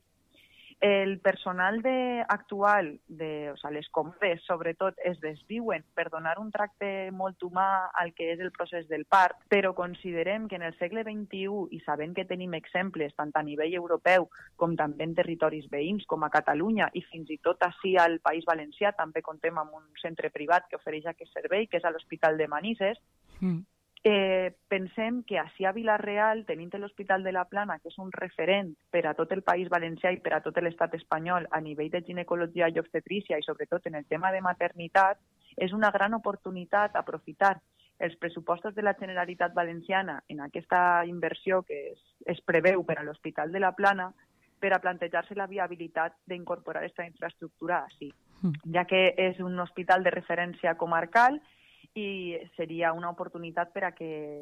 El personal de, actual, de, o sigui, les comedes, sobretot, es desviuen per donar un tracte molt humà al que és el procés del part, però considerem que en el segle vint-i-u, i sabent que tenim exemples tant a nivell europeu com també en territoris veïns, com a Catalunya, i fins i tot ací al País Valencià també contem amb un centre privat que ofereix aquest servei, que és a l'Hospital de Manises, mm. Eh, pensem que ací a Vila-real, tenint l'Hospital de la Plana, que és un referent per a tot el País Valencià i per a tot l'estat espanyol a nivell de ginecologia i obstetrícia i sobretot en el tema de maternitat, és una gran oportunitat aprofitar els pressupostos de la Generalitat Valenciana en aquesta inversió que es, es preveu per a l'Hospital de la Plana per a plantejar-se la viabilitat d'incorporar aquesta infraestructura ací, ja que és un hospital de referència comarcal i seria una oportunitat per a que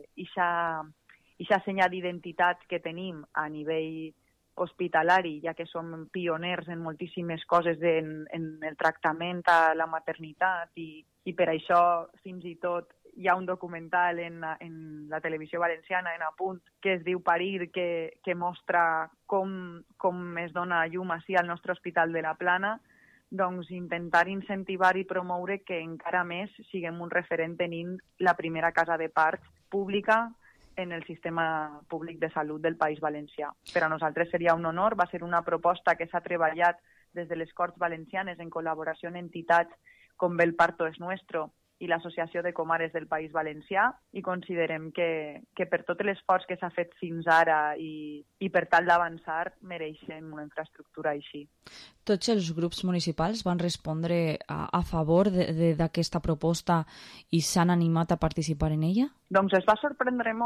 aquesta senya d'identitat que tenim a nivell hospitalari, ja que som pioners en moltíssimes coses en, en el tractament a la maternitat i, i per això fins i tot hi ha un documental en, en la televisió valenciana, en Apunt, que es diu Parir, que, que mostra com, com es dona llum així al nostre Hospital de la Plana, doncs intentar incentivar i promoure que encara més siguem un referent tenint la primera casa de parts pública en el sistema públic de salut del País Valencià. Per a nosaltres seria un honor, va ser una proposta que s'ha treballat des de les Corts Valencianes en col·laboració amb entitats com El Parto es Nuestro i l'Associació de Comares del País Valencià, i considerem que, que per tot l'esforç que s'ha fet fins ara i, i per tal d'avançar mereixen una infraestructura així. Tots els grups municipals van respondre a, a favor d'aquesta proposta i s'han animat a participar en ella? Doncs es va sorprendre molt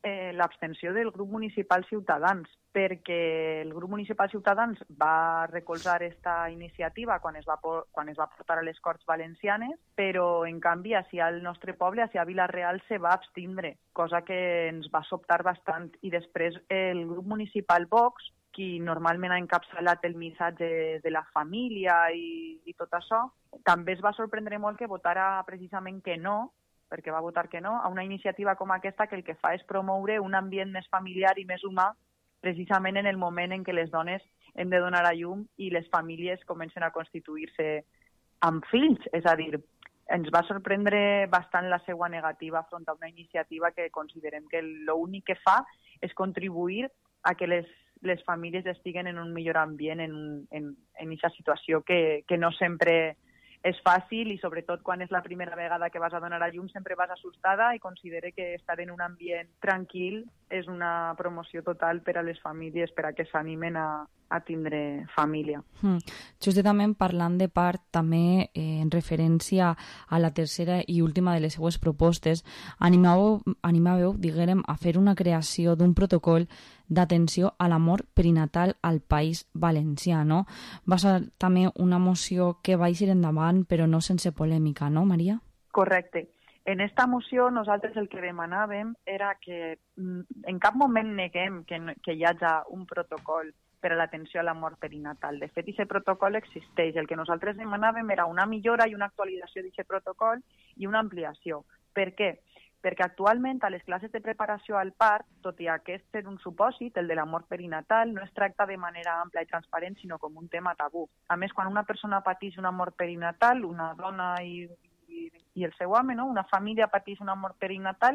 eh, l'abstenció del grup municipal Ciutadans, perquè el grup municipal Ciutadans va recolzar aquesta iniciativa quan es va, quan es va portar a les Corts Valencianes, però en canvi així al nostre poble, així a Vila-real, se va abstindre, cosa que ens va sobtar bastant. I després el grup municipal Vox, qui normalment ha encapçalat el missatge de la família i, i tot això, també es va sorprendre molt que votara precisament que no, perquè va votar que no, a una iniciativa com aquesta que el que fa és promoure un ambient més familiar i més humà precisament en el moment en què les dones hem de donar a llum i les famílies comencen a constituir-se amb fills. És a dir, ens va sorprendre bastant la seva negativa front a una iniciativa que considerem que l'únic que fa és contribuir a que les, les famílies estiguen en un millor ambient en aquesta situació que, que no sempre és fàcil i sobretot quan és la primera vegada que vas a donar a llum sempre vas assustada i considere que estar en un ambient tranquil és una promoció total per a les famílies, per a que s'animen a, a tindre família. Mm. Justament parlant de part, també eh, en referència a la tercera i última de les seues propostes, animàveu, animàveu diguérem, a fer una creació d'un protocol d'atenció a la mort perinatal al País Valencià, no? Va ser també una moció que va eixir endavant, però no sense polèmica, no, Maria? Correcte. En esta moció nosaltres el que demanàvem era que en cap moment neguem que, que hi hagi un protocol per a l'atenció a la mort perinatal. De fet, aquest protocol existeix. El que nosaltres demanàvem era una millora i una actualització d'aquest protocol i una ampliació. Per què? Perquè actualment a les classes de preparació al part, tot i aquest ser un supòsit, el de la mort perinatal, no es tracta de manera ampla i transparent, sinó com un tema tabú. A més, quan una persona pateix una mort perinatal, una dona i, i, i el seu home, no? Una família pateix una mort perinatal,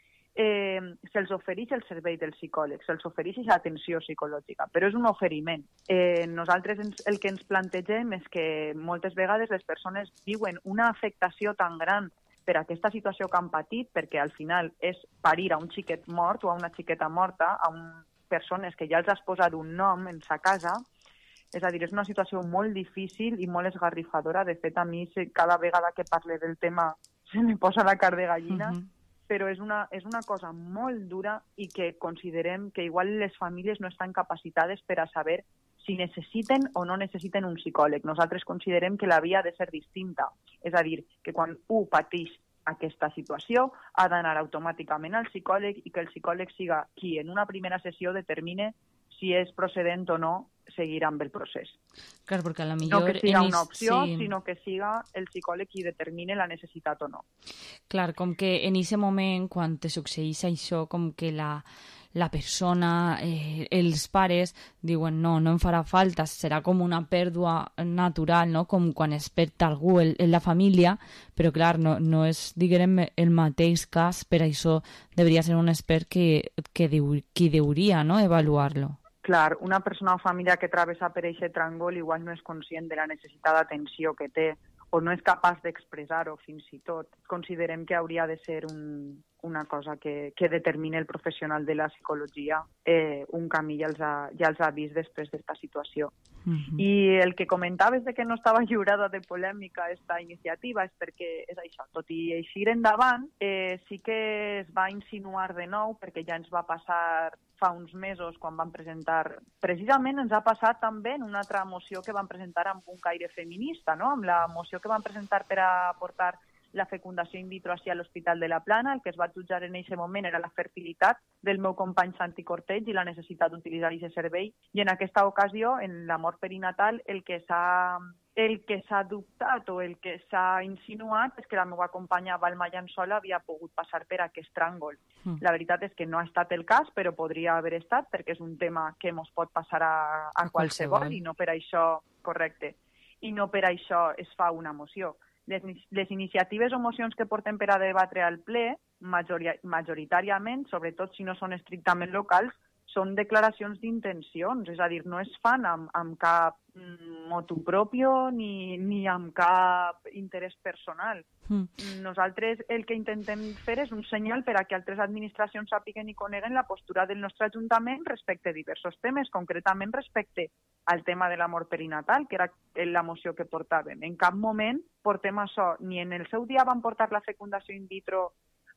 eh, se'ls ofereix el servei del psicòleg, se'ls ofereix l'atenció psicològica, però és un oferiment. Eh, nosaltres ens, el que ens plantegem és que moltes vegades les persones viuen una afectació tan gran per aquesta situació que han patit, perquè al final és parir a un xiquet mort o a una xiqueta morta, a un, persones que ja els has posat un nom en sa casa, és a dir, és una situació molt difícil i molt esgarrifadora. De fet, a mi cada vegada que parle del tema se me posa la carn de gallina, uh-huh. però és una, és una cosa molt dura i que considerem que igual les famílies no estan capacitades per a saber si necessiten o no necessiten un psicòleg. Nosaltres considerem que la via ha de ser distinta. És a dir, que quan un pateix aquesta situació ha d'anar automàticament al psicòleg i que el psicòleg siga qui en una primera sessió determine si és procedent o no seguir amb el procés. Clar, perquè a la millor... No que siga una opció, sí. sinó que siga el psicòleg qui determine la necessitat o no. Clar, com que en aquest moment, quan te succeeix això, com que la... la persona, eh, els pares diuen no, no em farà falta, serà com una pèrdua natural, no? Com quan es perd algú en, en la família, però clar, no, no és, diguem, el mateix cas, per això hauria ser un expert que, que deu, qui deuria, no?, avaluar-lo. Clar, una persona o família que travessa per aquest tràngol igual no és conscient de la necessitat d'atenció que té o no és capaç d'expressar-ho fins i tot. Considerem que hauria de ser un, una cosa que, que determine el professional de la psicologia eh, un camí ja els, ha, ja els ha vist després d'esta situació. Uh-huh. I el que comentaves de que no estava lliurada de polèmica aquesta iniciativa és perquè és això, tot i eixir endavant, eh, sí que es va insinuar de nou, perquè ja ens va passar fa uns mesos quan vam presentar, precisament ens ha passat també en una altra moció que vam presentar amb un caire feminista, no? Amb la moció que vam presentar per a portar la fecundació in vitro hacia l'Hospital de la Plana. El que es va jutjar en aquest moment era la fertilitat del meu company Santi Corteig i la necessitat d'utilitzar aquest servei. I en aquesta ocasió, en la mort perinatal, el que s'ha el que s'ha dubtat o el que s'ha insinuat és que la meva companya Balma Llançola havia pogut passar per aquest tràngol. Mm. La veritat és que no ha estat el cas, però podria haver estat, perquè és un tema que ens pot passar a, a, a qualsevol, qualsevol i no per això, correcte, i no per això es fa una moció. Les, les iniciatives o mocions que portem per a debatre al ple, majori, majoritàriament, sobretot si no són estrictament locals, són declaracions d'intencions, és a dir, no es fan amb, amb cap mm, motu propio ni, ni amb cap interès personal. Mm. Nosaltres el que intentem fer és un senyal per a que altres administracions sàpiguen i coneguen la postura del nostre Ajuntament respecte a diversos temes, concretament respecte al tema de la mort perinatal, que era la moció que portàvem. En cap moment portem això, ni en el seu dia vam portar la fecundació in vitro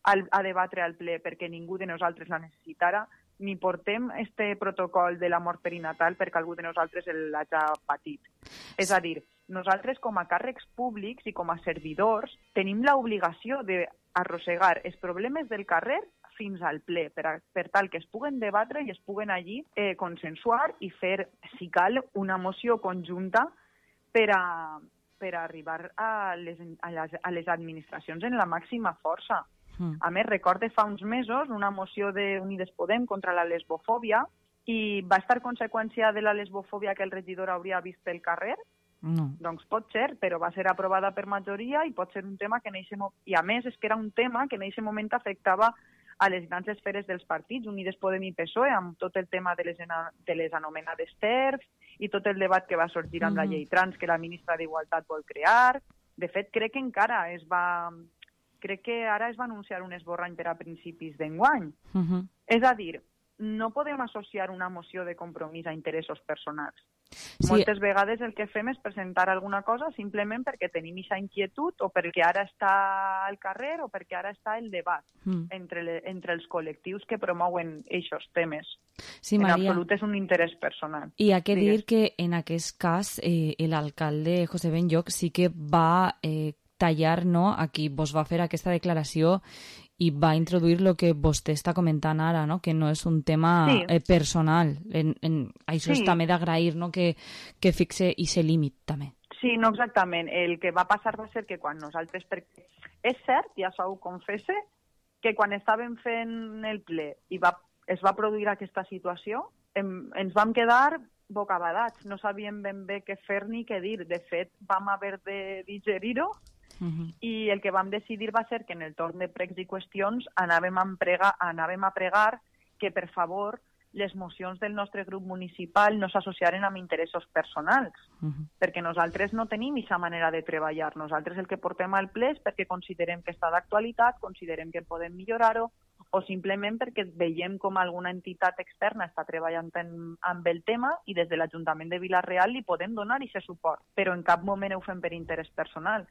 al, a debatre al ple perquè ningú de nosaltres la necessitara, ni portem este protocol de la mort perinatal perquè algú de nosaltres l'hagi patit. És a dir, nosaltres com a càrrecs públics i com a servidors tenim l'obligació d'arrossegar els problemes del carrer fins al ple, per, a, per tal que es puguen debatre i es puguen allí eh, consensuar i fer, si cal, una moció conjunta per a, per a arribar a les, a, les, a les administracions en la màxima força. Mm. A més, recorde fa uns mesos una moció de Unides Podem contra la lesbofòbia i va estar conseqüència de la lesbofòbia que el regidor hauria vist pel carrer? No. Doncs pot ser, però va ser aprovada per majoria i pot ser un tema que en eixe mo- i a més és que era un tema que en aquest moment afectava a les grans esferes dels partits, Unides Podem i P S O E, amb tot el tema de les, de les anomenades TERFs i tot el debat que va sorgir amb mm-hmm. la llei trans que la ministra d'Igualtat vol crear. De fet, crec que encara es va... Crec que ara es va anunciar un esborrany per a principis d'enguany. Mm-hmm. És a dir, no podem associar una moció de compromís a interessos personals. Sí. Moltes vegades el que fem és presentar alguna cosa simplement perquè tenim aquesta inquietud o perquè ara està al carrer o perquè ara està el debat mm. entre, le, entre els col·lectius que promouen aquests temes. Sí, en Maria. absolut és un interès personal. I ha que Digues. dir que en aquest cas eh, l'alcalde José Benlloch sí que va eh, tallar, no?, a qui vos va fer aquesta declaració i va introduir el que vostè està comentant ara, no?, que no és un tema sí. eh, personal. En, en, això sí. és també d'agrair, no?, que, que fixe aquest límit també. Sí, no exactament. El que va passar va ser que quan nosaltres... Perquè és cert, ja s'ho confesse, que quan estàvem fent el ple i va, es va produir aquesta situació, em, ens vam quedar bocabadats. No sabíem ben bé què fer ni què dir. De fet, vam haver de digerir-ho. Uh-huh. I el que vam decidir va ser que en el torn de pregs i qüestions anàvem a pregar, anàvem a pregar que, per favor, les mocions del nostre grup municipal no s'associaren amb interessos personals, uh-huh. perquè nosaltres no tenim aquesta manera de treballar. Nosaltres el que portem al ple és perquè considerem que està d'actualitat, considerem que podem millorar-ho, o simplement perquè veiem com alguna entitat externa està treballant en, amb el tema i des de l'Ajuntament de Vila-real li podem donar aquest suport, però en cap moment ho fem per interès personal.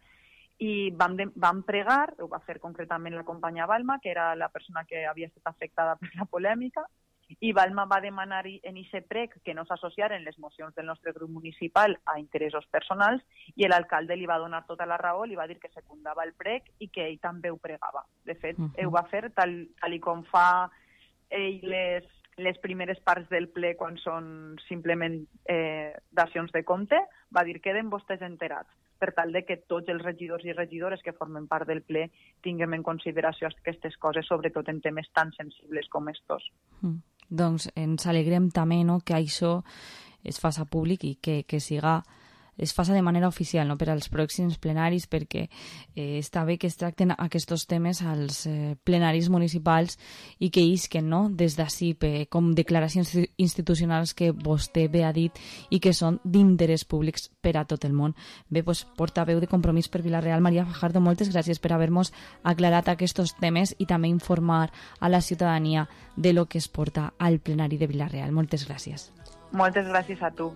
I vam, de, vam pregar, ho va fer concretament la companya Balma, que era la persona que havia estat afectada per la polèmica, i Balma va demanar en aquest prec que no s'associaren les mocions del nostre grup municipal a interessos personals i l'alcalde li va donar tota la raó, li va dir que secundava el prec i que ell també ho pregava. De fet, uh-huh. ho va fer tal, tal i com fa ell les, les primeres parts del ple quan són simplement eh, dacions de compte, va dir queden vostès enterats, per tal de que tots els regidors i regidores que formen part del ple tinguem en consideració aquestes coses, sobretot en temes tan sensibles com estos. Mm. Doncs ens alegrem també, no?, que això es faça públic i que, que siga es faça de manera oficial, no?, per als pròxims plenaris, perquè eh, està bé que es tracten aquests temes als eh, plenaris municipals i que isquen, no?, des d'ací com declaracions institucionals que vostè bé ha dit i que són d'interès públics per a tot el món. Bé, doncs, portaveu de Compromís per Vila-real, Maria Fajardo, moltes gràcies per haver-nos aclarat aquests temes i també informar a la ciutadania de lo que es porta al plenari de Vila-real. Moltes gràcies. Moltes gràcies a tu.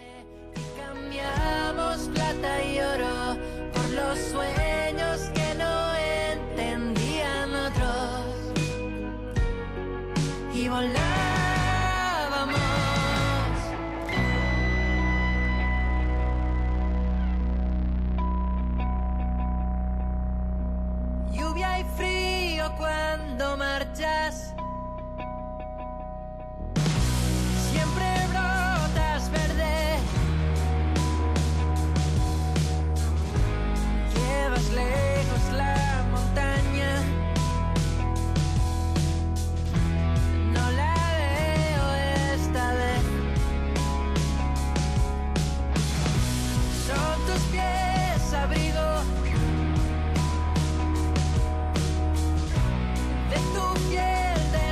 Cambiamos plata y oro por los sueños que no entendían otros y volábamos. Lluvia y frío cuando marchas. Siempre brotas verde. Llevas lejos la montaña. No la veo esta vez. Son tus pies abrigo de tu piel de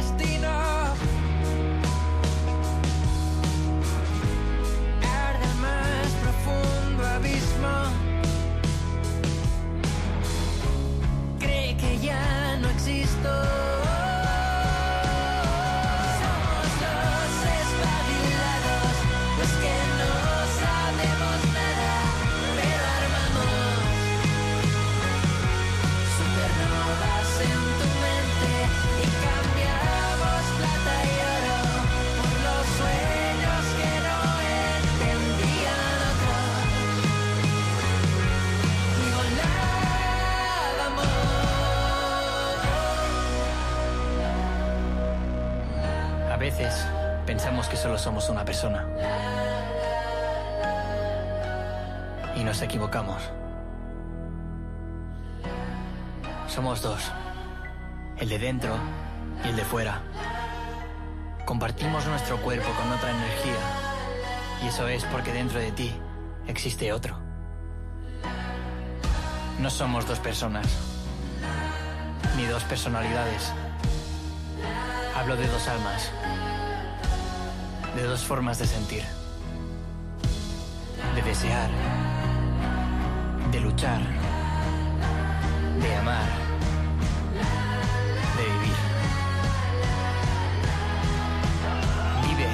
veces pensamos que solo somos una persona. Y nos equivocamos. Somos dos. El de dentro y el de fuera. Compartimos nuestro cuerpo con otra energía. Y eso es porque dentro de ti existe otro. No somos dos personas. Ni dos personalidades. Hablo de dos almas. De dos formas de sentir. De desear. De luchar. De amar. De vivir. Vive.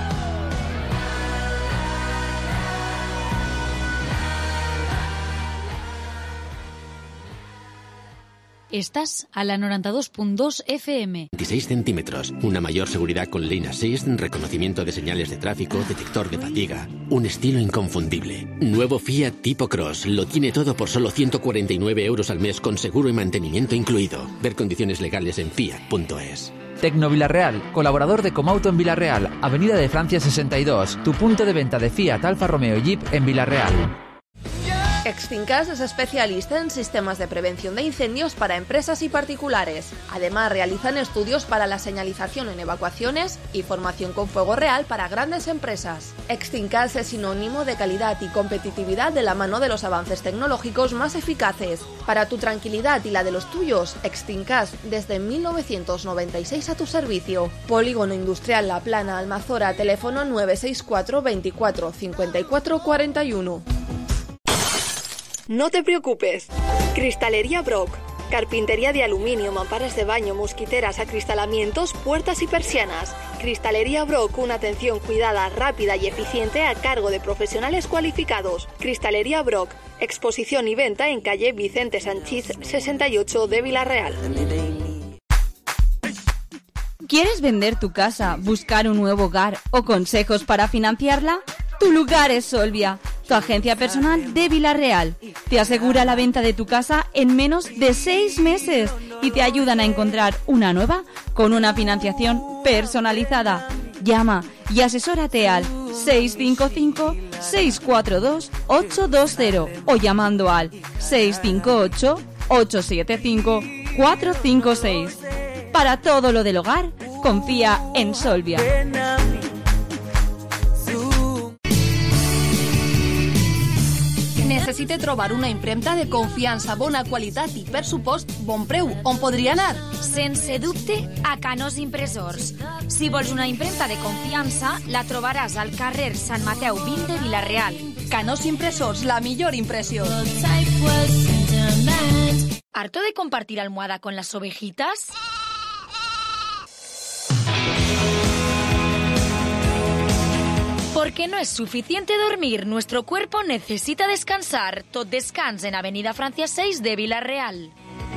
Estás a la noventa y dos punto dos F M. veintiséis centímetros, una mayor seguridad con Lane Assist, reconocimiento de señales de tráfico, detector de fatiga, un estilo inconfundible. Nuevo Fiat Tipo Cross, lo tiene todo por solo ciento cuarenta y nueve euros al mes con seguro y mantenimiento incluido. Ver condiciones legales en fiat punto es. Tecno Villarreal, colaborador de Comauto en Villarreal, Avenida de Francia sesenta y dos, tu punto de venta de Fiat, Alfa Romeo y Jeep en Villarreal. Extincas es especialista en sistemas de prevención de incendios para empresas y particulares. Además, realizan estudios para la señalización en evacuaciones y formación con fuego real para grandes empresas. Extincas es sinónimo de calidad y competitividad de la mano de los avances tecnológicos más eficaces. Para tu tranquilidad y la de los tuyos, Extincas desde mil novecientos noventa y seis a tu servicio. Polígono Industrial La Plana, Almazora, teléfono nueve seis cuatro veinticuatro cincuenta y cuatro cuarenta y uno. No te preocupes. Cristalería Brock. Carpintería de aluminio, mamparas de baño, mosquiteras, acristalamientos, puertas y persianas. Cristalería Brock, una atención cuidada, rápida y eficiente a cargo de profesionales cualificados. Cristalería Brock. Exposición y venta en calle Vicente Sanchís sesenta y ocho de Villarreal. ¿Quieres vender tu casa, buscar un nuevo hogar o consejos para financiarla? Tu lugar es Solvia, tu agencia personal de Villarreal. Te asegura la venta de tu casa en menos de seis meses y te ayudan a encontrar una nueva con una financiación personalizada. Llama y asesórate al seis cinco cinco, seis cuatro dos, ocho dos cero o llamando al seis cinco ocho, ocho siete cinco, cuatro cinco seis. Para todo lo del hogar, confía en Solvia. Necessite trobar una impremta de confiança, bona qualitat i, per supost, bon preu. On podria anar? Sense dubte, a Canós Impressors. Si vols una impremta de confiança, la trobaràs al carrer Sant Mateu vint de Villarreal. Canós Impressors, la millor impressió. ¿Harto de compartir almohada con las ovejitas? Porque no es suficiente dormir, nuestro cuerpo necesita descansar. Tot Descans en Avenida Francia seis de Villarreal.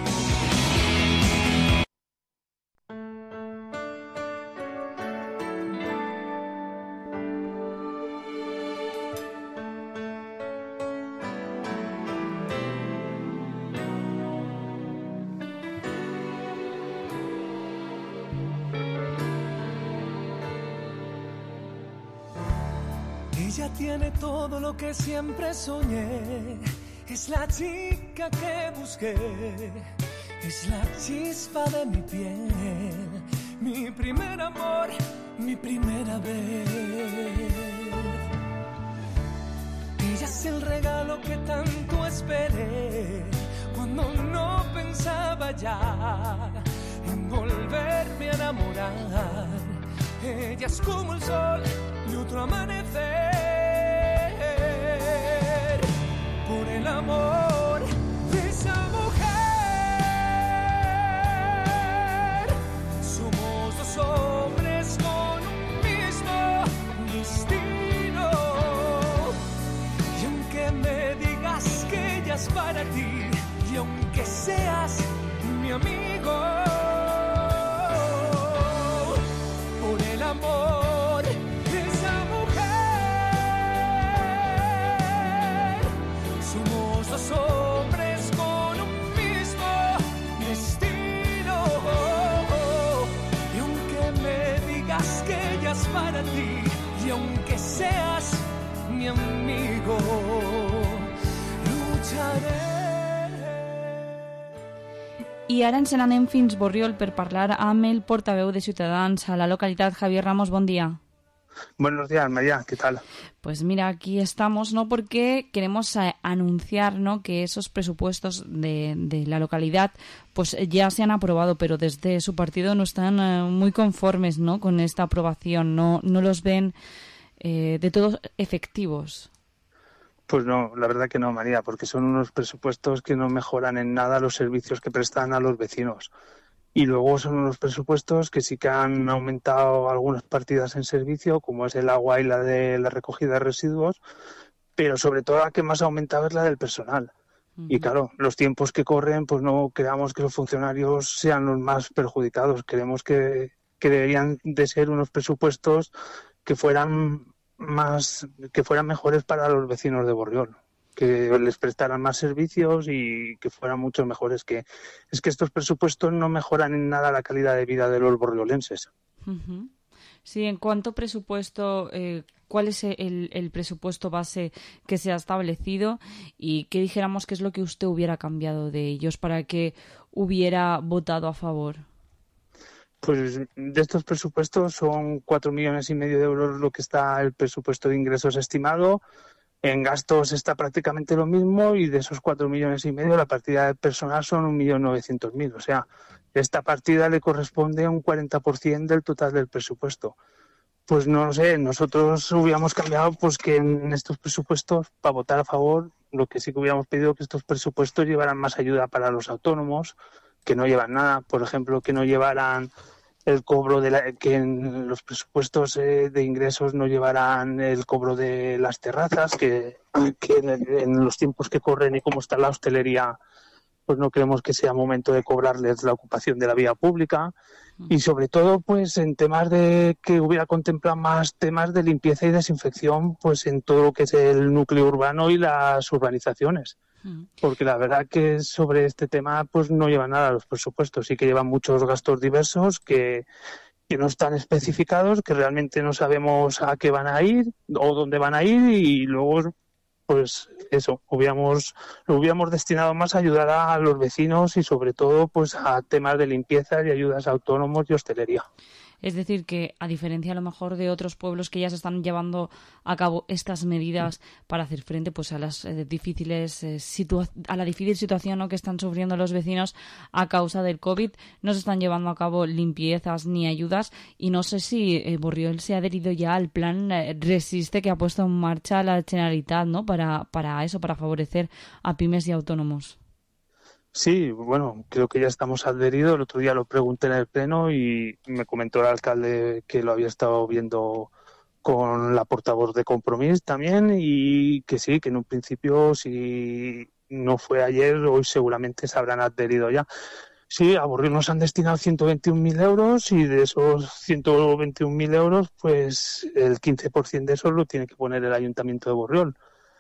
Ella tiene todo lo que siempre soñé. Es la chica que busqué. Es la chispa de mi piel. Mi primer amor, mi primera vez. Ella es el regalo que tanto esperé. Cuando no pensaba ya en volverme a enamorar. Ella es como el sol de otro amanecer. Por el amor de esa mujer, somos dos hombres con un mismo destino. Y aunque me digas que ella es para ti, y aunque seas mi amigo, por el amor de esa mujer, somos dos hombres para ti, y aunque seas mi amigo, lucharé. I ara ens n'anem fins Borriol per parlar amb el portaveu de Ciutadans a la localitat. Javier Ramos, bon dia. Buenos días, María, ¿qué tal? Pues mira, aquí estamos, ¿no? Porque queremos eh, anunciar, ¿no?, que esos presupuestos de, de la localidad pues ya se han aprobado, pero desde su partido no están eh, muy conformes, ¿no?, con esta aprobación, no, no los ven eh, de todos efectivos. Pues no, la verdad que no, María, porque son unos presupuestos que no mejoran en nada los servicios que prestan a los vecinos. Y luego son unos presupuestos que sí que han aumentado algunas partidas en servicio, como es el agua y la de la recogida de residuos, pero sobre todo la que más ha aumentado es la del personal. Uh-huh. Y claro, los tiempos que corren, pues no creamos que los funcionarios sean los más perjudicados. Creemos que, que deberían de ser unos presupuestos que fueran más, que fueran mejores para los vecinos de Borriol, que les prestaran más servicios y que fueran mucho mejores. Que es que estos presupuestos no mejoran en nada la calidad de vida de los borriolenses. Uh-huh. Sí, en cuanto a presupuesto, eh, ¿cuál es el, el presupuesto base que se ha establecido y qué dijéramos que es lo que usted hubiera cambiado de ellos para que hubiera votado a favor? Pues de estos presupuestos son cuatro millones y medio de euros lo que está el presupuesto de ingresos estimado. En gastos está prácticamente lo mismo y de esos cuatro millones y medio la partida de personal son un millón novecientos mil. O sea, esta partida le corresponde a un cuarenta por ciento del total del presupuesto. Pues no lo sé, nosotros hubiéramos cambiado pues que en estos presupuestos, para votar a favor, lo que sí que hubiéramos pedido que estos presupuestos llevaran más ayuda para los autónomos, que no llevan nada, por ejemplo, que no llevaran el cobro de la, que en los presupuestos eh, de ingresos no llevarán el cobro de las terrazas, que, que en, en los tiempos que corren y como está la hostelería, pues no creemos que sea momento de cobrarles la ocupación de la vía pública. Y sobre todo, pues en temas de que hubiera contemplado más temas de limpieza y desinfección, pues en todo lo que es el núcleo urbano y las urbanizaciones. Porque la verdad que sobre este tema pues no llevan nada los presupuestos, sí que llevan muchos gastos diversos que, que no están especificados, que realmente no sabemos a qué van a ir o dónde van a ir y luego pues eso, hubiéramos, lo hubiéramos destinado más a ayudar a los vecinos y sobre todo pues a temas de limpieza y ayudas a autónomos y hostelería. Es decir, que a diferencia a lo mejor de otros pueblos que ya se están llevando a cabo estas medidas para hacer frente pues a las eh, difíciles eh, situa- a la difícil situación, ¿no?, que están sufriendo los vecinos a causa del COVID, no se están llevando a cabo limpiezas ni ayudas y no sé si eh, Borriol se ha adherido ya al plan eh, Resiste que ha puesto en marcha la Generalitat, ¿no?, para, para eso, para favorecer a pymes y autónomos. Sí, bueno, creo que ya estamos adheridos. El otro día lo pregunté en el pleno y me comentó el alcalde que lo había estado viendo con la portavoz de Compromís también y que sí, que en un principio, si no fue ayer, hoy seguramente se habrán adherido ya. Sí, a Borriol nos han destinado ciento veintiún mil euros y de esos ciento veintiún mil euros, pues el quince por ciento de esos lo tiene que poner el Ayuntamiento de Borriol.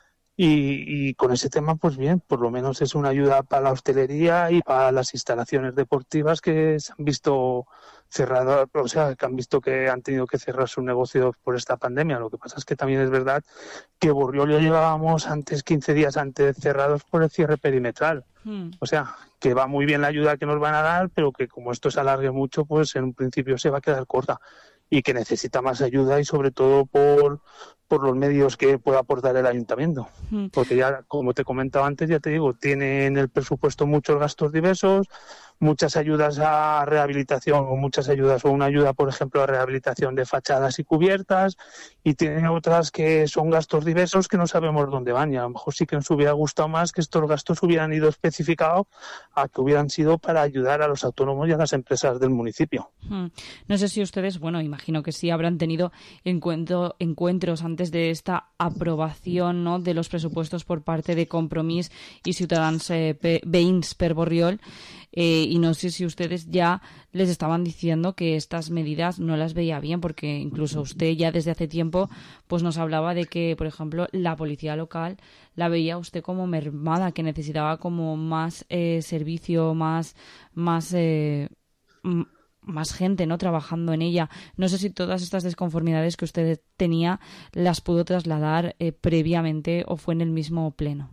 Y, y con ese tema, pues bien, por lo menos es una ayuda para la hostelería y para las instalaciones deportivas que se han visto cerradas, o sea, que han visto que han tenido que cerrar sus negocios por esta pandemia. Lo que pasa es que también es verdad que Borriol ya llevábamos antes, quince días antes, cerrados por el cierre perimetral. Mm. O sea, que va muy bien la ayuda que nos van a dar, pero que como esto se alargue mucho, pues en un principio se va a quedar corta y que necesita más ayuda y sobre todo por por los medios que pueda aportar el ayuntamiento. Mm. Porque ya, como te comentaba antes, ya te digo, tiene en el presupuesto muchos gastos diversos, muchas ayudas a rehabilitación o muchas ayudas o una ayuda, por ejemplo, a rehabilitación de fachadas y cubiertas y tiene otras que son gastos diversos que no sabemos dónde van y a lo mejor sí que nos hubiera gustado más que estos gastos hubieran ido especificados a que hubieran sido para ayudar a los autónomos y a las empresas del municipio. Mm. No sé si ustedes, bueno, imagino que sí habrán tenido encuentro, encuentros antes de esta aprobación, ¿no?, de los presupuestos por parte de Compromís y Ciutadans eh, Veïns per Borriol. Eh, y no sé si ustedes ya les estaban diciendo que estas medidas no las veía bien, porque incluso usted ya desde hace tiempo pues nos hablaba de que, por ejemplo, la policía local la veía usted como mermada, que necesitaba como más eh, servicio, más, más eh, más gente, ¿no?, trabajando en ella. No sé si todas estas desconformidades que usted tenía las pudo trasladar eh, previamente o fue en el mismo pleno.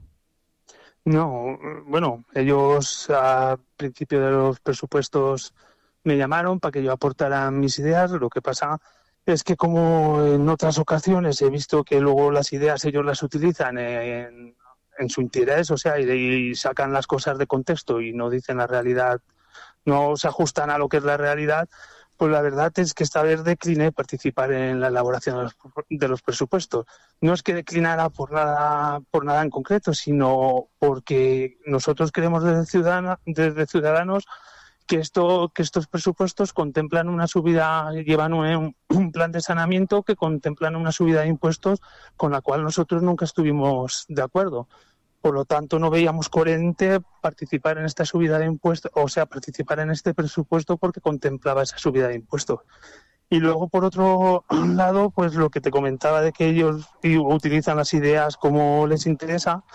No, bueno, ellos a principio de los presupuestos me llamaron para que yo aportara mis ideas. Lo que pasa es que, como en otras ocasiones he visto que luego las ideas ellos las utilizan en, en su interés, o sea, y, y sacan las cosas de contexto y no dicen la realidad, no se ajustan a lo que es la realidad, pues la verdad es que esta vez decliné participar en la elaboración de los, de los presupuestos. No es que declinara por nada, por nada en concreto, sino porque nosotros creemos desde Ciudadanos, desde Ciudadanos que esto que estos presupuestos contemplan una subida, llevan un, un plan de saneamiento que contemplan una subida de impuestos con la cual nosotros nunca estuvimos de acuerdo. Por lo tanto, no veíamos coherente participar en esta subida de impuestos, o sea, participar en este presupuesto porque contemplaba esa subida de impuestos. Y luego, por otro lado, pues lo que te comentaba de que ellos utilizan las ideas como les interesa.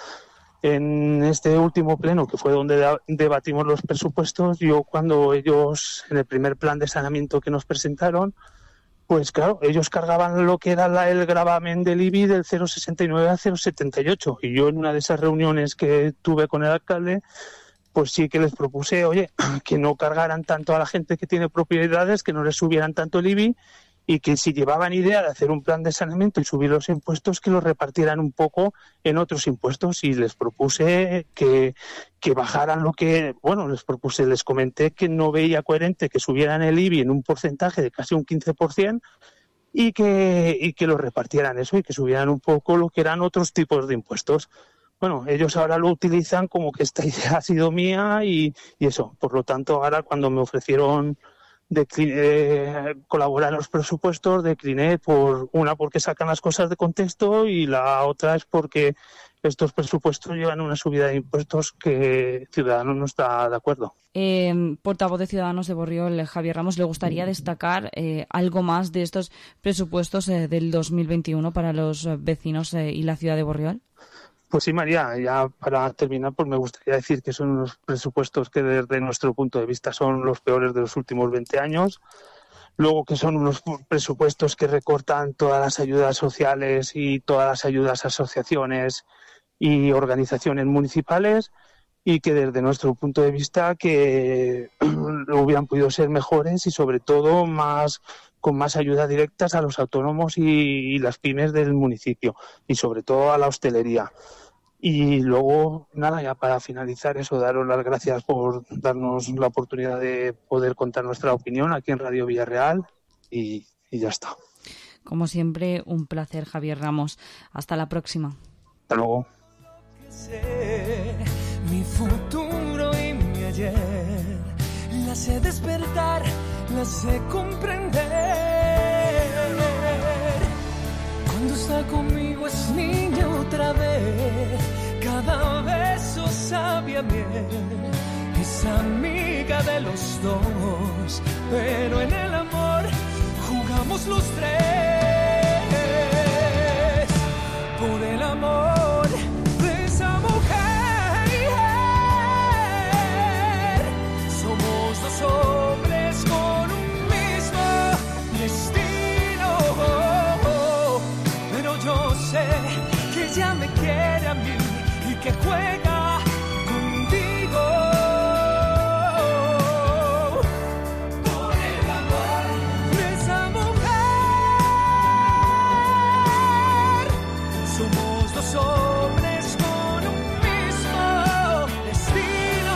En este último pleno, que fue donde debatimos los presupuestos, yo cuando ellos, en el primer plan de saneamiento que nos presentaron, pues claro, ellos cargaban lo que era la, el gravamen del I B I del cero coma sesenta y nueve a cero coma setenta y ocho. Y yo, en una de esas reuniones que tuve con el alcalde, pues sí que les propuse, oye, que no cargaran tanto a la gente que tiene propiedades, que no les subieran tanto el I B I, y que si llevaban idea de hacer un plan de saneamiento y subir los impuestos, que los repartieran un poco en otros impuestos. Y les propuse que, que bajaran lo que, bueno, les propuse, les comenté que no veía coherente que subieran el I B I en un porcentaje de casi un quince por ciento y que, y que lo repartieran eso y que subieran un poco lo que eran otros tipos de impuestos. Bueno, ellos ahora lo utilizan como que esta idea ha sido mía y, y eso. Por lo tanto, ahora cuando me ofrecieron Decliné, colaborar en los presupuestos, decliné por una porque sacan las cosas de contexto y la otra es porque estos presupuestos llevan una subida de impuestos que Ciudadanos no está de acuerdo. Eh, portavoz de Ciudadanos de Borriol, Javier Ramos, ¿le gustaría destacar eh, algo más de estos presupuestos eh, del dos mil veintiuno para los vecinos eh, y la ciudad de Borriol? Pues sí, María, ya para terminar, pues me gustaría decir que son unos presupuestos que desde nuestro punto de vista son los peores de los últimos veinte años. Luego, que son unos presupuestos que recortan todas las ayudas sociales y todas las ayudas a asociaciones y organizaciones municipales, y que desde nuestro punto de vista que hubieran podido ser mejores y sobre todo más con más ayudas directas a los autónomos y, y las pymes del municipio y sobre todo a la hostelería. Y luego, nada, ya para finalizar eso, daros las gracias por darnos la oportunidad de poder contar nuestra opinión aquí en Radio Villarreal y, y ya está. Como siempre, un placer, Javier Ramos. Hasta la próxima. Hasta luego. Mi futuro y mi ayer, la sé despertar, la sé comprender. Cuando está conmigo es niña otra vez, cada beso sabe a miel. Es amiga de los dos, pero en el amor jugamos los tres. Por el amor de esa mujer, somos dos hombres con un mismo destino. Pero yo sé que ella me quiere a mí y que juega contigo. Por el amor de esa mujer, somos dos hombres con un mismo destino.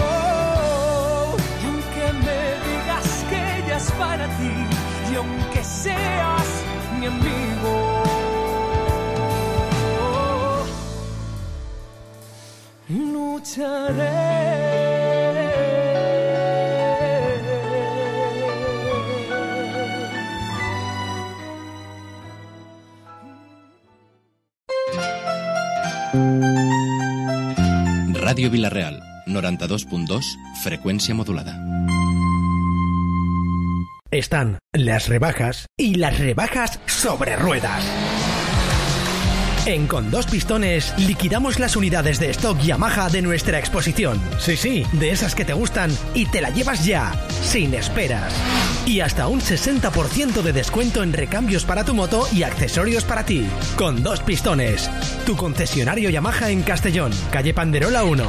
Y aunque me digas que ella es para ti, y aunque seas mi amigo, lucharé. Radio Villarreal, noranta-dos punt dos, frecuencia modulada. Están las rebajas y las rebajas sobre ruedas. En Con Dos Pistones liquidamos las unidades de stock Yamaha de nuestra exposición. Sí, sí, de esas que te gustan y te la llevas ya, sin esperas. Y hasta un sesenta por ciento de descuento en recambios para tu moto y accesorios para ti. Con Dos Pistones, tu concesionario Yamaha en Castellón, calle Panderola uno.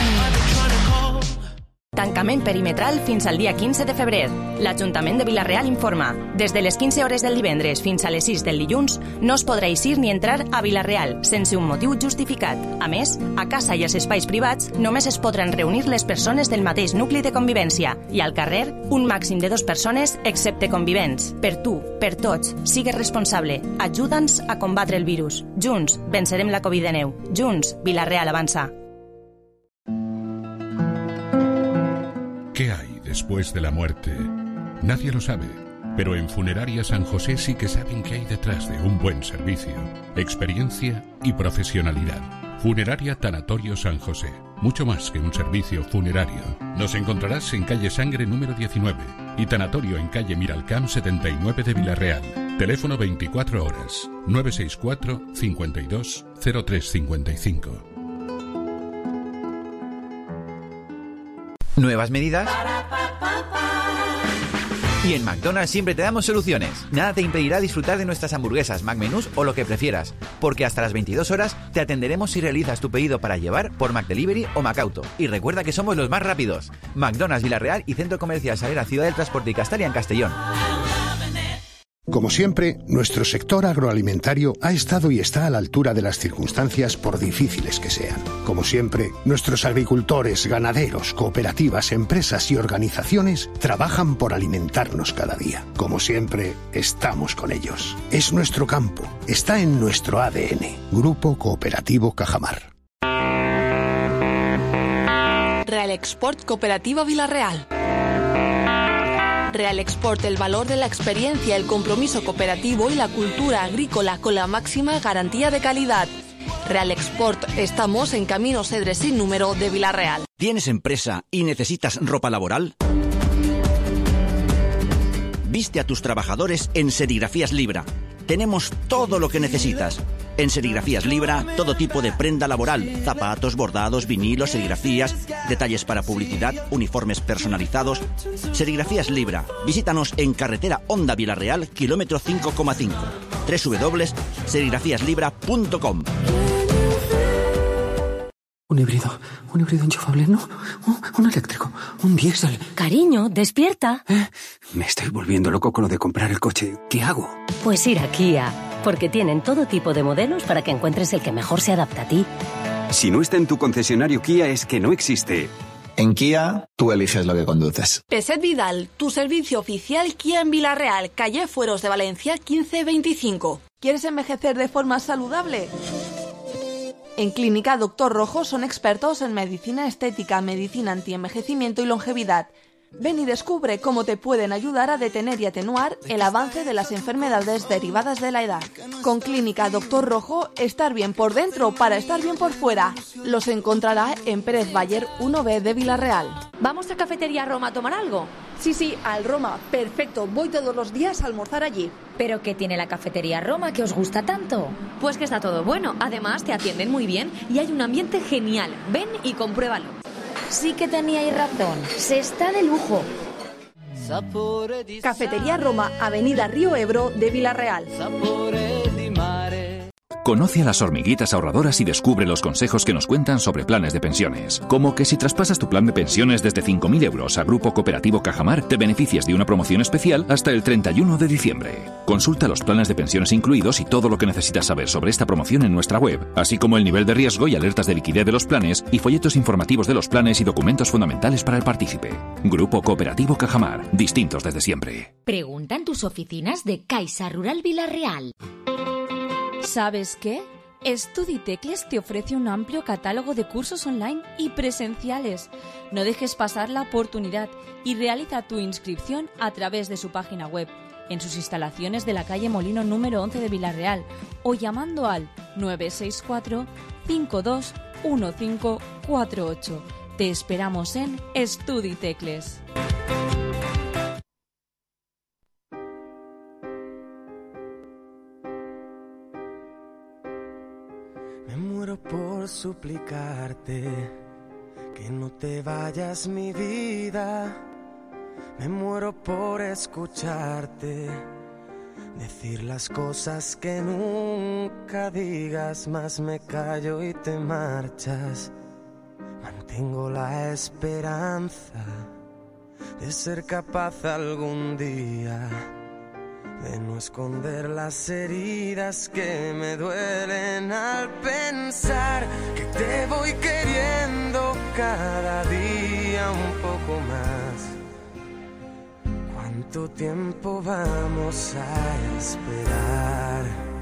Tancament perimetral fins al dia quinze de febrer. L'Ajuntament de Vila-real informa. Des de les quinze hores del divendres fins a les sis del dilluns no es podrà eixir ni entrar a Vila-real sense un motiu justificat. A més, a casa i als espais privats només es podran reunir les persones del mateix nucli de convivència i al carrer un màxim de dues persones excepte convivents. Per tu, per tots, sigues responsable. Ajuda'ns a combatre el virus. Junts vencerem la covid diecinueve. Junts, Vila-real avança. ¿Qué hay después de la muerte? Nadie lo sabe, pero en Funeraria San José sí que saben qué hay detrás de un buen servicio, experiencia y profesionalidad. Funeraria Tanatorio San José, mucho más que un servicio funerario. Nos encontrarás en calle Sangre número diecinueve y Tanatorio en calle Miralcamp setenta y nueve de Vila-real. Teléfono veinticuatro horas, nueve seis cuatro, cincuenta y dos, cero tres cincuenta y cinco. Nuevas medidas. Y en McDonald's siempre te damos soluciones. Nada te impedirá disfrutar de nuestras hamburguesas, McMenús o lo que prefieras, porque hasta las veintidós horas te atenderemos si realizas tu pedido para llevar por McDelivery o McAuto. Y recuerda que somos los más rápidos. McDonald's Vila-real y Centro Comercial Salera Ciudad del Transporte y Castalia en Castellón. Como siempre, nuestro sector agroalimentario ha estado y está a la altura de las circunstancias por difíciles que sean. Como siempre, nuestros agricultores, ganaderos, cooperativas, empresas y organizaciones trabajan por alimentarnos cada día. Como siempre, estamos con ellos. Es nuestro campo, está en nuestro A D N. Grupo Cooperativo Cajamar. Real Export Cooperativa Vila-real. Real Export, el valor de la experiencia, el compromiso cooperativo y la cultura agrícola con la máxima garantía de calidad. Real Export, estamos en Camino Cedre sin número de Vila-real. ¿Tienes empresa y necesitas ropa laboral? Viste a tus trabajadores en Serigrafías Libra. Tenemos todo lo que necesitas. En Serigrafías Libra, todo tipo de prenda laboral, zapatos, bordados, vinilos, serigrafías, detalles para publicidad, uniformes personalizados. Serigrafías Libra. Visítanos en carretera Honda Vila-real, kilómetro cinco coma cinco. doble u doble u doble u punto serigrafías libra punto com. Un híbrido, un híbrido enchufable, no, un, un eléctrico, un diésel. Cariño, despierta. ¿Eh? Me estoy volviendo loco con lo de comprar el coche. ¿Qué hago? Pues ir a Kia, porque tienen todo tipo de modelos para que encuentres el que mejor se adapta a ti. Si no está en tu concesionario Kia es que no existe. En Kia, tú eliges lo que conduces. Peset Vidal, tu servicio oficial Kia en Vila-real, calle Fueros de Valencia quince veinticinco. ¿Quieres envejecer de forma saludable? En Clínica Doctor Rojo son expertos en medicina estética, medicina antienvejecimiento y longevidad. Ven y descubre cómo te pueden ayudar a detener y atenuar el avance de las enfermedades derivadas de la edad. Con Clínica Doctor Rojo, estar bien por dentro para estar bien por fuera. Los encontrará en Pérez Bayer uno B de Vila-real. ¿Vamos a Cafetería Roma a tomar algo? Sí, sí, al Roma. Perfecto, voy todos los días a almorzar allí. ¿Pero qué tiene la Cafetería Roma que os gusta tanto? Pues que está todo bueno. Además, te atienden muy bien y hay un ambiente genial. Ven y compruébalo. Sí que teníais razón, se está de lujo. Cafetería Roma, Avenida Río Ebro de Vila-real. Conoce a las hormiguitas ahorradoras y descubre los consejos que nos cuentan sobre planes de pensiones. Como que si traspasas tu plan de pensiones desde cinco mil euros a Grupo Cooperativo Cajamar, te beneficias de una promoción especial hasta el treinta y uno de diciembre. Consulta los planes de pensiones incluidos y todo lo que necesitas saber sobre esta promoción en nuestra web, así como el nivel de riesgo y alertas de liquidez de los planes y folletos informativos de los planes y documentos fundamentales para el partícipe. Grupo Cooperativo Cajamar, distintos desde siempre. Pregunta en tus oficinas de Caixa Rural Vila-real. ¿Sabes qué? StudiTecles te ofrece un amplio catálogo de cursos online y presenciales. No dejes pasar la oportunidad y realiza tu inscripción a través de su página web, en sus instalaciones de la calle Molino número once de Vila-real o llamando al nueve seis cuatro, cinco dos uno cinco cuatro ocho. Te esperamos en StudiTecles. muero por suplicarte que no te vayas, mi vida. Me muero por escucharte decir las cosas que nunca digas, más me callo y te marchas. Mantengo la esperanza de ser capaz algún día de no esconder las heridas que me duelen al pensar que te voy queriendo cada día un poco más. ¿Cuánto tiempo vamos a esperar?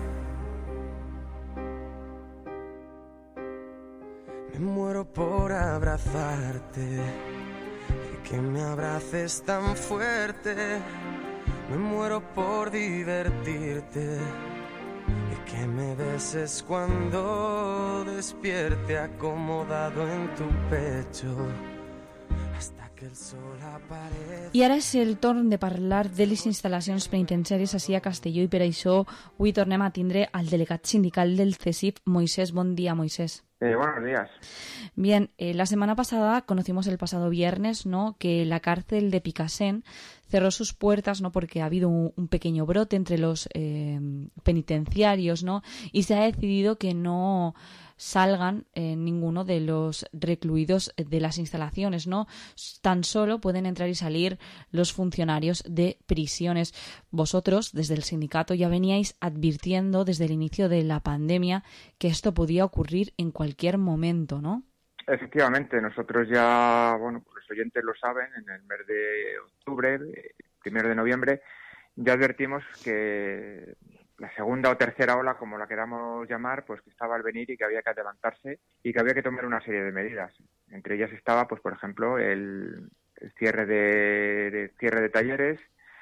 Me muero por abrazarte y que me abraces tan fuerte. Me muero por divertirte y que me beses cuando despierte acomodado en tu pecho hasta que el sol aparece. I ara és el torn de parlar de les instal·lacions penitenciàries ací a Castelló i per això avui tornem a tindre al delegat sindical del C E S I F, Moisés. Bon dia, Moisés. Eh, buenos días. Bien, eh, la semana pasada conocimos el pasado viernes, ¿no?, que la cárcel de Picassent cerró sus puertas, ¿no?, porque ha habido un, un pequeño brote entre los eh, penitenciarios, ¿no?, y se ha decidido que no salgan eh, ninguno de los recluidos de las instalaciones, ¿no? Tan solo pueden entrar y salir los funcionarios de prisiones. Vosotros, desde el sindicato, ya veníais advirtiendo desde el inicio de la pandemia que esto podía ocurrir en cualquier momento, ¿no? Efectivamente, nosotros ya, bueno, pues los oyentes lo saben, en el mes de octubre, primero de noviembre, ya advertimos que la segunda o tercera ola, como la queramos llamar, pues que estaba al venir y que había que adelantarse y que había que tomar una serie de medidas. Entre ellas estaba, pues por ejemplo, el, el cierre de, de cierre de talleres,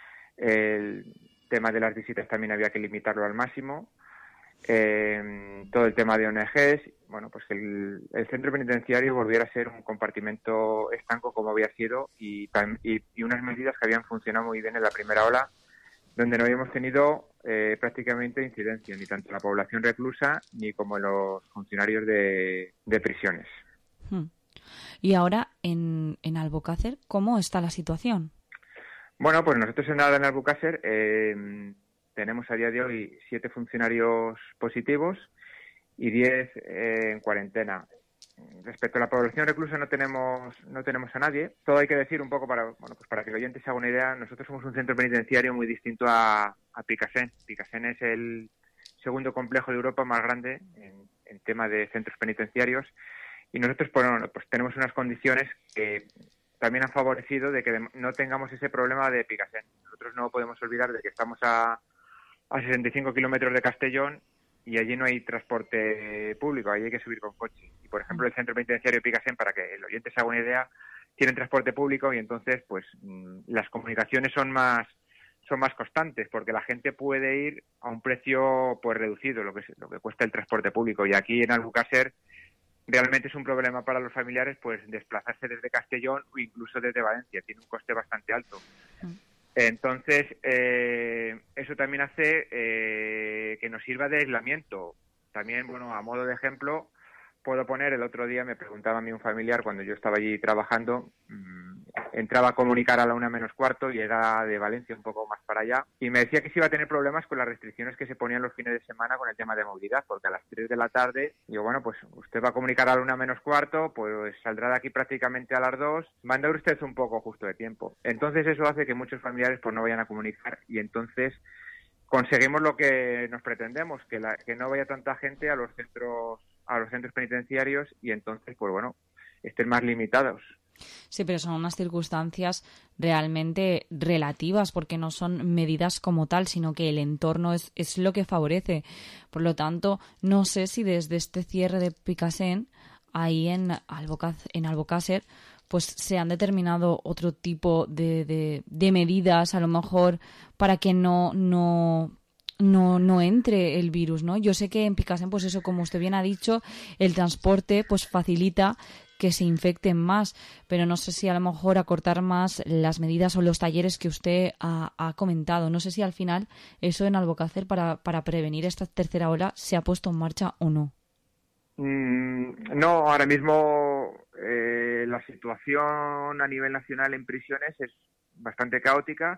el tema de las visitas también había que limitarlo al máximo, eh, todo el tema de O N Ges, bueno, pues que el, el centro penitenciario volviera a ser un compartimento estanco como había sido y, y, y unas medidas que habían funcionado muy bien en la primera ola, donde no habíamos tenido eh, prácticamente incidencia, ni tanto en la población reclusa ni como en los funcionarios de, de prisiones. Hmm. Y ahora, en, en Albocácer, ¿cómo está la situación? Bueno, pues nosotros en, en Albocácer eh, tenemos a día de hoy siete funcionarios positivos y diez eh, en cuarentena. Respecto a la población reclusa no tenemos no tenemos a nadie. Todo hay que decir un poco para bueno pues para que el oyente se haga una idea. Nosotros somos un centro penitenciario muy distinto a, a Picassent. Picassent es el segundo complejo de Europa más grande en, en tema de centros penitenciarios y nosotros pues, bueno, pues tenemos unas condiciones que también han favorecido de que no tengamos ese problema de Picassent. Nosotros no podemos olvidar de que estamos a, a sesenta y cinco kilómetros de Castellón y allí no hay transporte público, allí hay que subir con coche. Y, por ejemplo, el centro penitenciario de Picassent, para que el oyente se haga una idea, tienen transporte público y entonces, pues, mmm, las comunicaciones son más son más constantes porque la gente puede ir a un precio, pues, reducido, lo que lo que cuesta el transporte público. Y aquí en Albocácer realmente es un problema para los familiares, pues, desplazarse desde Castellón o incluso desde Valencia. Tiene un coste bastante alto. Entonces, eh, eso también hace eh, que nos sirva de aislamiento. También, bueno, a modo de ejemplo, puedo poner, el otro día me preguntaba a mí un familiar, cuando yo estaba allí trabajando, mmm, entraba a comunicar a la una menos cuarto y era de Valencia un poco más para allá, y me decía que se iba a tener problemas con las restricciones que se ponían los fines de semana con el tema de movilidad, porque a las tres de la tarde, digo, bueno, pues usted va a comunicar a la una menos cuarto, pues saldrá de aquí prácticamente a las dos, va a andar usted un poco justo de tiempo. Entonces eso hace que muchos familiares pues no vayan a comunicar y entonces conseguimos lo que nos pretendemos, que, la, que no vaya tanta gente a los centros a los centros penitenciarios y entonces, pues bueno, estén más limitados. Sí, pero son unas circunstancias realmente relativas porque no son medidas como tal, sino que el entorno es, es lo que favorece. Por lo tanto, no sé si desde este cierre de Picassent, ahí en, Albocácer, en Albocácer, pues se han determinado otro tipo de, de, de medidas, a lo mejor, para que no... no No, no entre el virus, ¿no? Yo sé que en Picassent, pues eso, como usted bien ha dicho, el transporte pues facilita que se infecten más, pero no sé si a lo mejor acortar más las medidas o los talleres que usted ha, ha comentado. No sé si al final eso en Albocácer para, para prevenir esta tercera ola se ha puesto en marcha o no. Mm, no, ahora mismo eh, la situación a nivel nacional en prisiones es bastante caótica.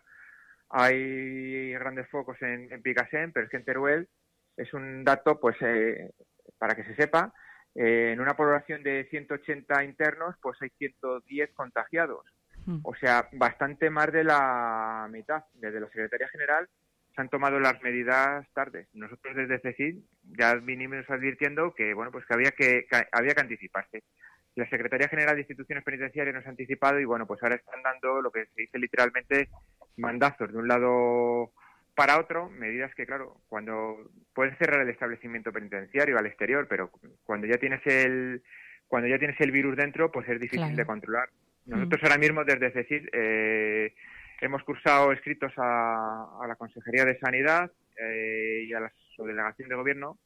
Hay grandes focos en, en Picassent, pero es que en Teruel es un dato, pues, eh, para que se sepa, eh, en una población de ciento ochenta internos, pues hay ciento diez contagiados. Mm. O sea, bastante más de la mitad. Desde la Secretaría General se han tomado las medidas tarde. Nosotros desde CECID ya vinimos advirtiendo que, bueno, pues que había que, que había que anticiparse. La Secretaría General de Instituciones Penitenciarias nos ha anticipado y, bueno, pues ahora están dando lo que se dice literalmente mandazos de un lado para otro, medidas que, claro, cuando puedes cerrar el establecimiento penitenciario al exterior, pero cuando ya tienes el cuando ya tienes el virus dentro, pues es difícil claro. de controlar. Nosotros mm. ahora mismo desde CECID eh, hemos cursado escritos a, a la Consejería de Sanidad eh, y a la Subdelegación de Gobierno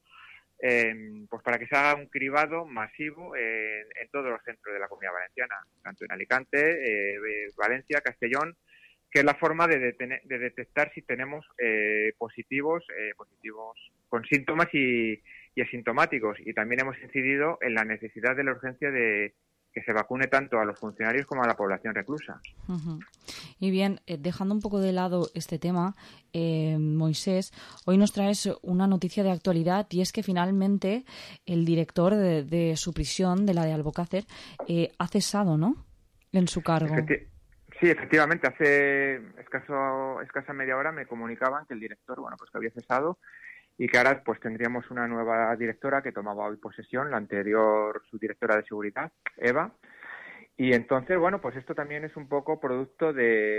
Eh, pues para que se haga un cribado masivo en, en todos los centros de la Comunidad Valenciana, tanto en Alicante, eh, Valencia, Castellón, que es la forma de, detener, de detectar si tenemos eh, positivos, eh, positivos con síntomas y, y asintomáticos. Y también hemos incidido en la necesidad de la urgencia de que se vacune tanto a los funcionarios como a la población reclusa. Uh-huh. Y bien, eh, dejando un poco de lado este tema, eh, Moisés, hoy nos traes una noticia de actualidad y es que finalmente el director de, de su prisión, de la de Albocácer, eh, ha cesado, ¿no?, en su cargo. Efecti- sí, efectivamente, hace escaso, escasa media hora me comunicaban que el director, bueno, pues que había cesado y que ahora pues tendríamos una nueva directora que tomaba hoy posesión, la anterior subdirectora de seguridad, Eva. Y entonces, bueno, pues esto también es un poco producto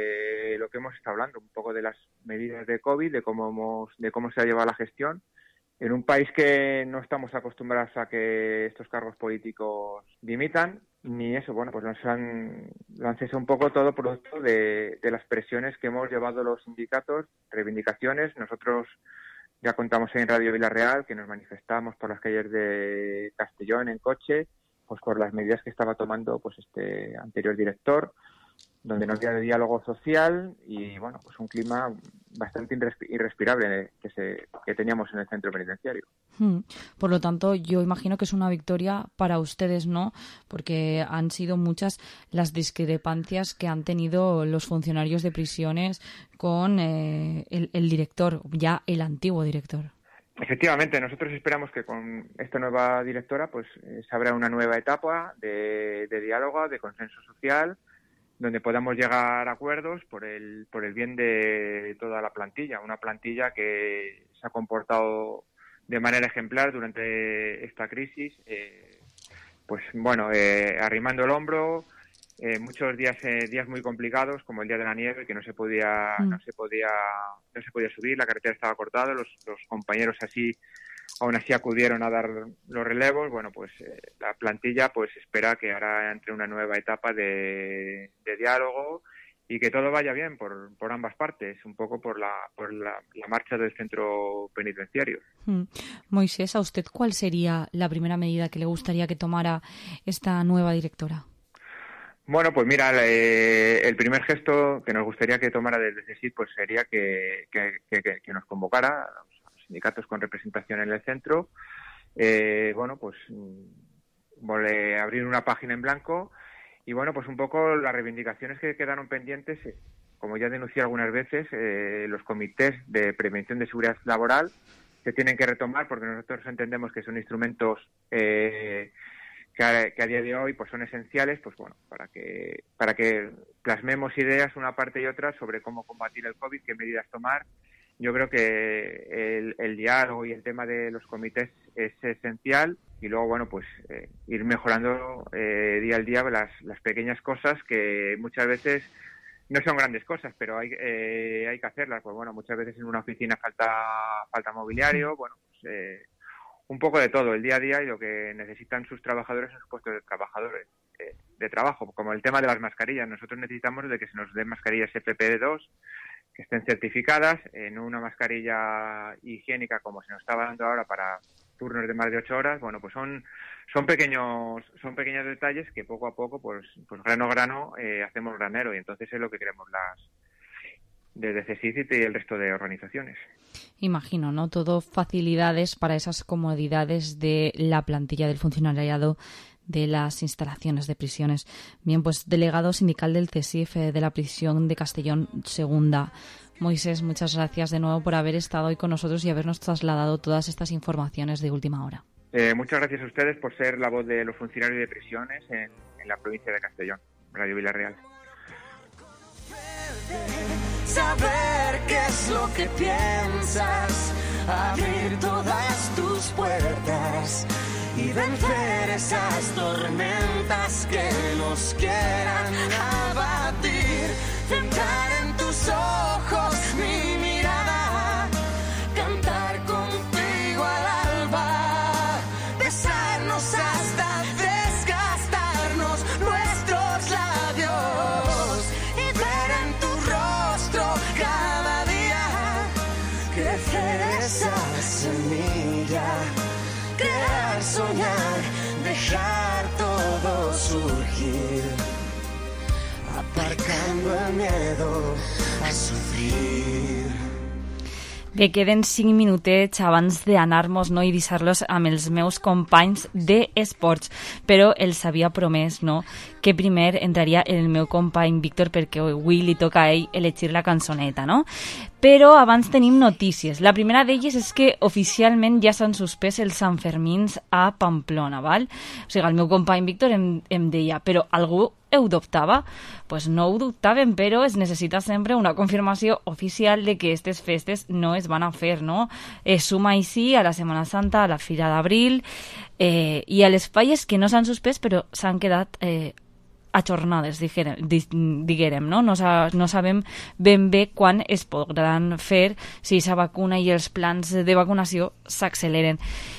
de lo que hemos estado hablando, un poco de las medidas de COVID, de cómo hemos, de cómo se ha llevado la gestión en un país que no estamos acostumbrados a que estos cargos políticos dimitan, ni eso. Bueno, pues nos han, lo han cesado un poco todo producto de, de las presiones que hemos llevado los sindicatos, reivindicaciones. Nosotros ya contamos en Radio Villarreal que nos manifestamos por las calles de Castellón en coche, pues por las medidas que estaba tomando pues este anterior director, donde no había diálogo social y, bueno, pues un clima bastante irrespirable que, se, que teníamos en el centro penitenciario. Hmm. Por lo tanto, yo imagino que es una victoria para ustedes, ¿no? Porque han sido muchas las discrepancias que han tenido los funcionarios de prisiones con eh, el, el director, ya el antiguo director. Efectivamente, nosotros esperamos que con esta nueva directora pues eh, se abra una nueva etapa de, de diálogo, de consenso social, donde podamos llegar a acuerdos por el por el bien de toda la plantilla, una plantilla que se ha comportado de manera ejemplar durante esta crisis, eh, pues bueno, eh, arrimando el hombro, eh, muchos días eh, días muy complicados, como el día de la nieve, que no se podía mm. no se podía no se podía subir, la carretera estaba cortada, los, los compañeros así aún así acudieron a dar los relevos. Bueno, pues eh, la plantilla pues espera que ahora entre una nueva etapa de, de diálogo y que todo vaya bien por, por ambas partes, un poco por la por la, la marcha del centro penitenciario. Hmm. Moisés, ¿a usted cuál sería la primera medida que le gustaría que tomara esta nueva directora? Bueno, pues mira, eh, el primer gesto que nos gustaría que tomara desde CECID pues sería que, que, que, que nos convocara a los sindicatos con representación en el centro, eh, bueno, pues vole, abrir una página en blanco y, bueno, pues un poco las reivindicaciones que quedaron pendientes, eh, como ya denuncié algunas veces, eh, los comités de prevención de seguridad laboral se tienen que retomar porque nosotros entendemos que son instrumentos eh, que, a, que a día de hoy pues son esenciales, pues bueno, para que para que plasmemos ideas una parte y otra sobre cómo combatir el COVID, qué medidas tomar. Yo creo que el, el diálogo y el tema de los comités es esencial y luego, bueno, pues eh, ir mejorando eh, día al día las, las pequeñas cosas que muchas veces no son grandes cosas, pero hay eh, hay que hacerlas. Pues bueno, muchas veces en una oficina falta falta mobiliario, bueno, pues eh, un poco de todo, el día a día y lo que necesitan sus trabajadores en sus puestos de trabajadores eh, de trabajo, como el tema de las mascarillas. Nosotros necesitamos de que se nos den mascarillas F P P D dos que estén certificadas, en una mascarilla higiénica como se nos está dando ahora para turnos de más de ocho horas. Bueno, pues son son pequeños son pequeños detalles que poco a poco, pues pues grano a grano eh, hacemos granero y entonces es lo que queremos las desde CECID y el resto de organizaciones. Imagino, ¿no? Todo facilidades para esas comodidades de la plantilla del funcionariado de las instalaciones de prisiones. Bien, pues delegado sindical del CESIF eh, de la prisión de Castellón Segunda. Moisés, muchas gracias de nuevo por haber estado hoy con nosotros y habernos trasladado todas estas informaciones de última hora. Eh, muchas gracias a ustedes por ser la voz de los funcionarios de prisiones en, en la provincia de Castellón, Radio Vilarreal. Saber qué es lo que piensas, abrir todas tus puertas y vencer esas tormentas que nos quieran abatir. Centrar en tus ojos mi mirada, cantar contigo al alba, besarnos hasta desgastarnos nuestros labios y ver en tu rostro cada día crecer esa semilla, crear, soñar, dejar todo surgir, aparcando el miedo a sufrir. Bé, queden cinc minutets abans d'anar-nos, no, i deixar-los amb els meus companys d'esports, però els havia promès, no, que primer entraria el meu company Víctor perquè avui li toca a ell elegir la cançoneta, no? Però abans tenim notícies. La primera d'elles és que oficialment ja s'han suspès els Sanfermins a Pamplona, val? O sigui, el meu company Víctor em, em deia, però algú ho dubtava? Pues no ho dubtaven, però es necessita sempre una confirmació oficial de que aquestes festes no es van a fer, no? Es suma així a la Setmana Santa, a la Fira d'Abril eh, i a les falles que no s'han suspès però s'han quedat eh, ajornades, diguérem, diguérem, no? No, sa, no sabem ben bé quan es podran fer si aquesta vacuna i els plans de vacunació s'acceleren.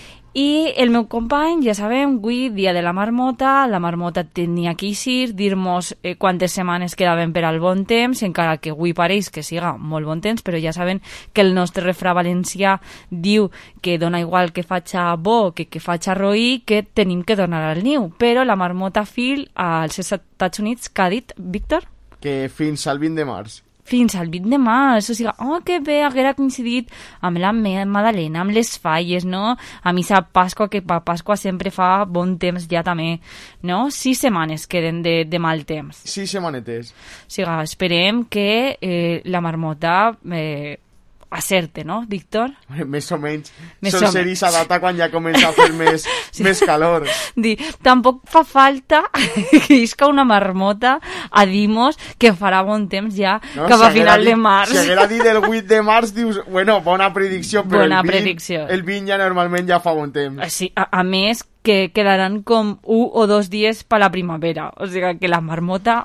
I el meu company, ja sabem, avui, dia de la marmota, la marmota tenia que eixir, dir-nos eh, quantes setmanes quedaven per al bon temps, encara que avui pareix que siga molt bon temps, però ja saben que el nostre refrà valencià diu que dona igual que faci bo que que faci roí, que tenim que tornar al niu. Però la marmota fil als Estats Units, què ha dit, Víctor? Que fins al vint de març. Fins al vint de març, o sigui, oh, que bé, haguera coincidit amb la Madalena, amb les falles, no? A mi sap Pasqua, que per Pasqua sempre fa bon temps ja també, no? Sis setmanes queden de, de mal temps. Sis setmanetes. O sigui, esperem que eh, la marmota eh, acerte, no, Víctor? Més o menys. Més Sol ser aquesta data quan ja comença a fer més, sí. més calor. Di, tampoc fa falta que isca una marmota a dir-nos que farà bon temps ja no, cap a si final dit, de març. Si haguera dit el vuit de març, dius, bueno, bona predicció, però bona el, predicció. vint, el vint ja normalment ja fa bon temps. Sí, a, a més, que quedaran com un o dos dies per la primavera. O sigui que la marmota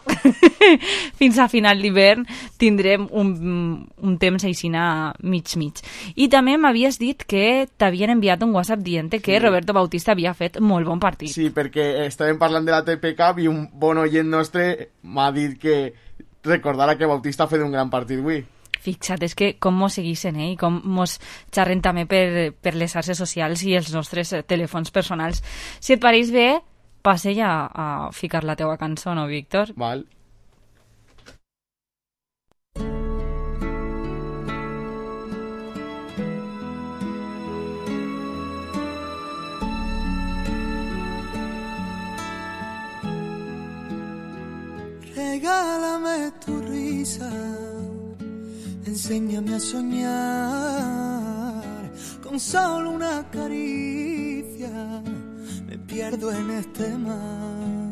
fins a final d'hivern tindrem un, un temps aixina mig-mig. I també m'havies dit que t'havien enviat un WhatsApp dient que sí. Roberto Bautista havia fet molt bon partit. Sí, perquè estàvem parlant de la T P Cup i un bon oient nostre m'ha dit que recordara que Bautista ha fet un gran partit avui. Fixa't, és que com mos seguixen, eh? I com mos xerren també per, per les xarxes socials i els nostres telèfons personals. Si et pareix bé, passe ja a ficar la teua cançó, no, Víctor? Val. Regálame tu risa, enséñame a soñar, con solo una caricia me pierdo en este mar.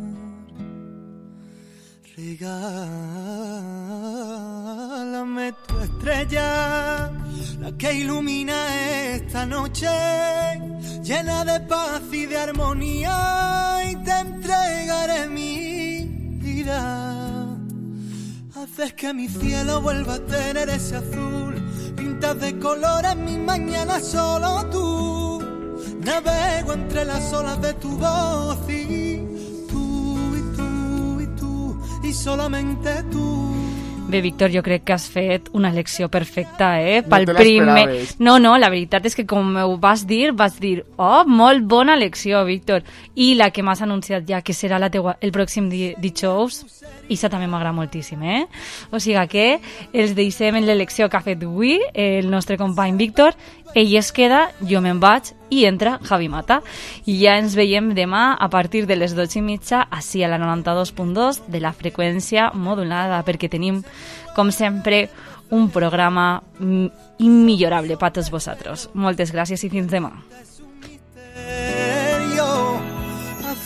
Regálame tu estrella, la que ilumina esta noche, llena de paz y de armonía, y te entregaré mi vida. Haces que mi cielo vuelva a tener ese azul, pintas de colores mis mañanas solo tú. Navego entre las olas de tu voz y tú, y tú, y tú, y solamente tú. Bé, Víctor, jo crec que has fet una elecció perfecta, eh? No Pel te primer... l'esperaves. No, no, la veritat és que com ho vas dir, vas dir, oh, molt bona elecció, Víctor. I la que m'has anunciat ja, que serà la teua el pròxim di- dijous, i això també m'agrada moltíssim, eh? O sigui que els deixem en l'elecció que ha fet avui el nostre company Víctor. Ell es queda, jo me'n vaig i entra Javi Mata. I ja ens veiem demà a partir de les dotze i mitja així a la noranta-dos punt dos de la freqüència modulada, perquè tenim, com sempre, un programa immillorable per tots vosaltres. Moltes gràcies i fins demà.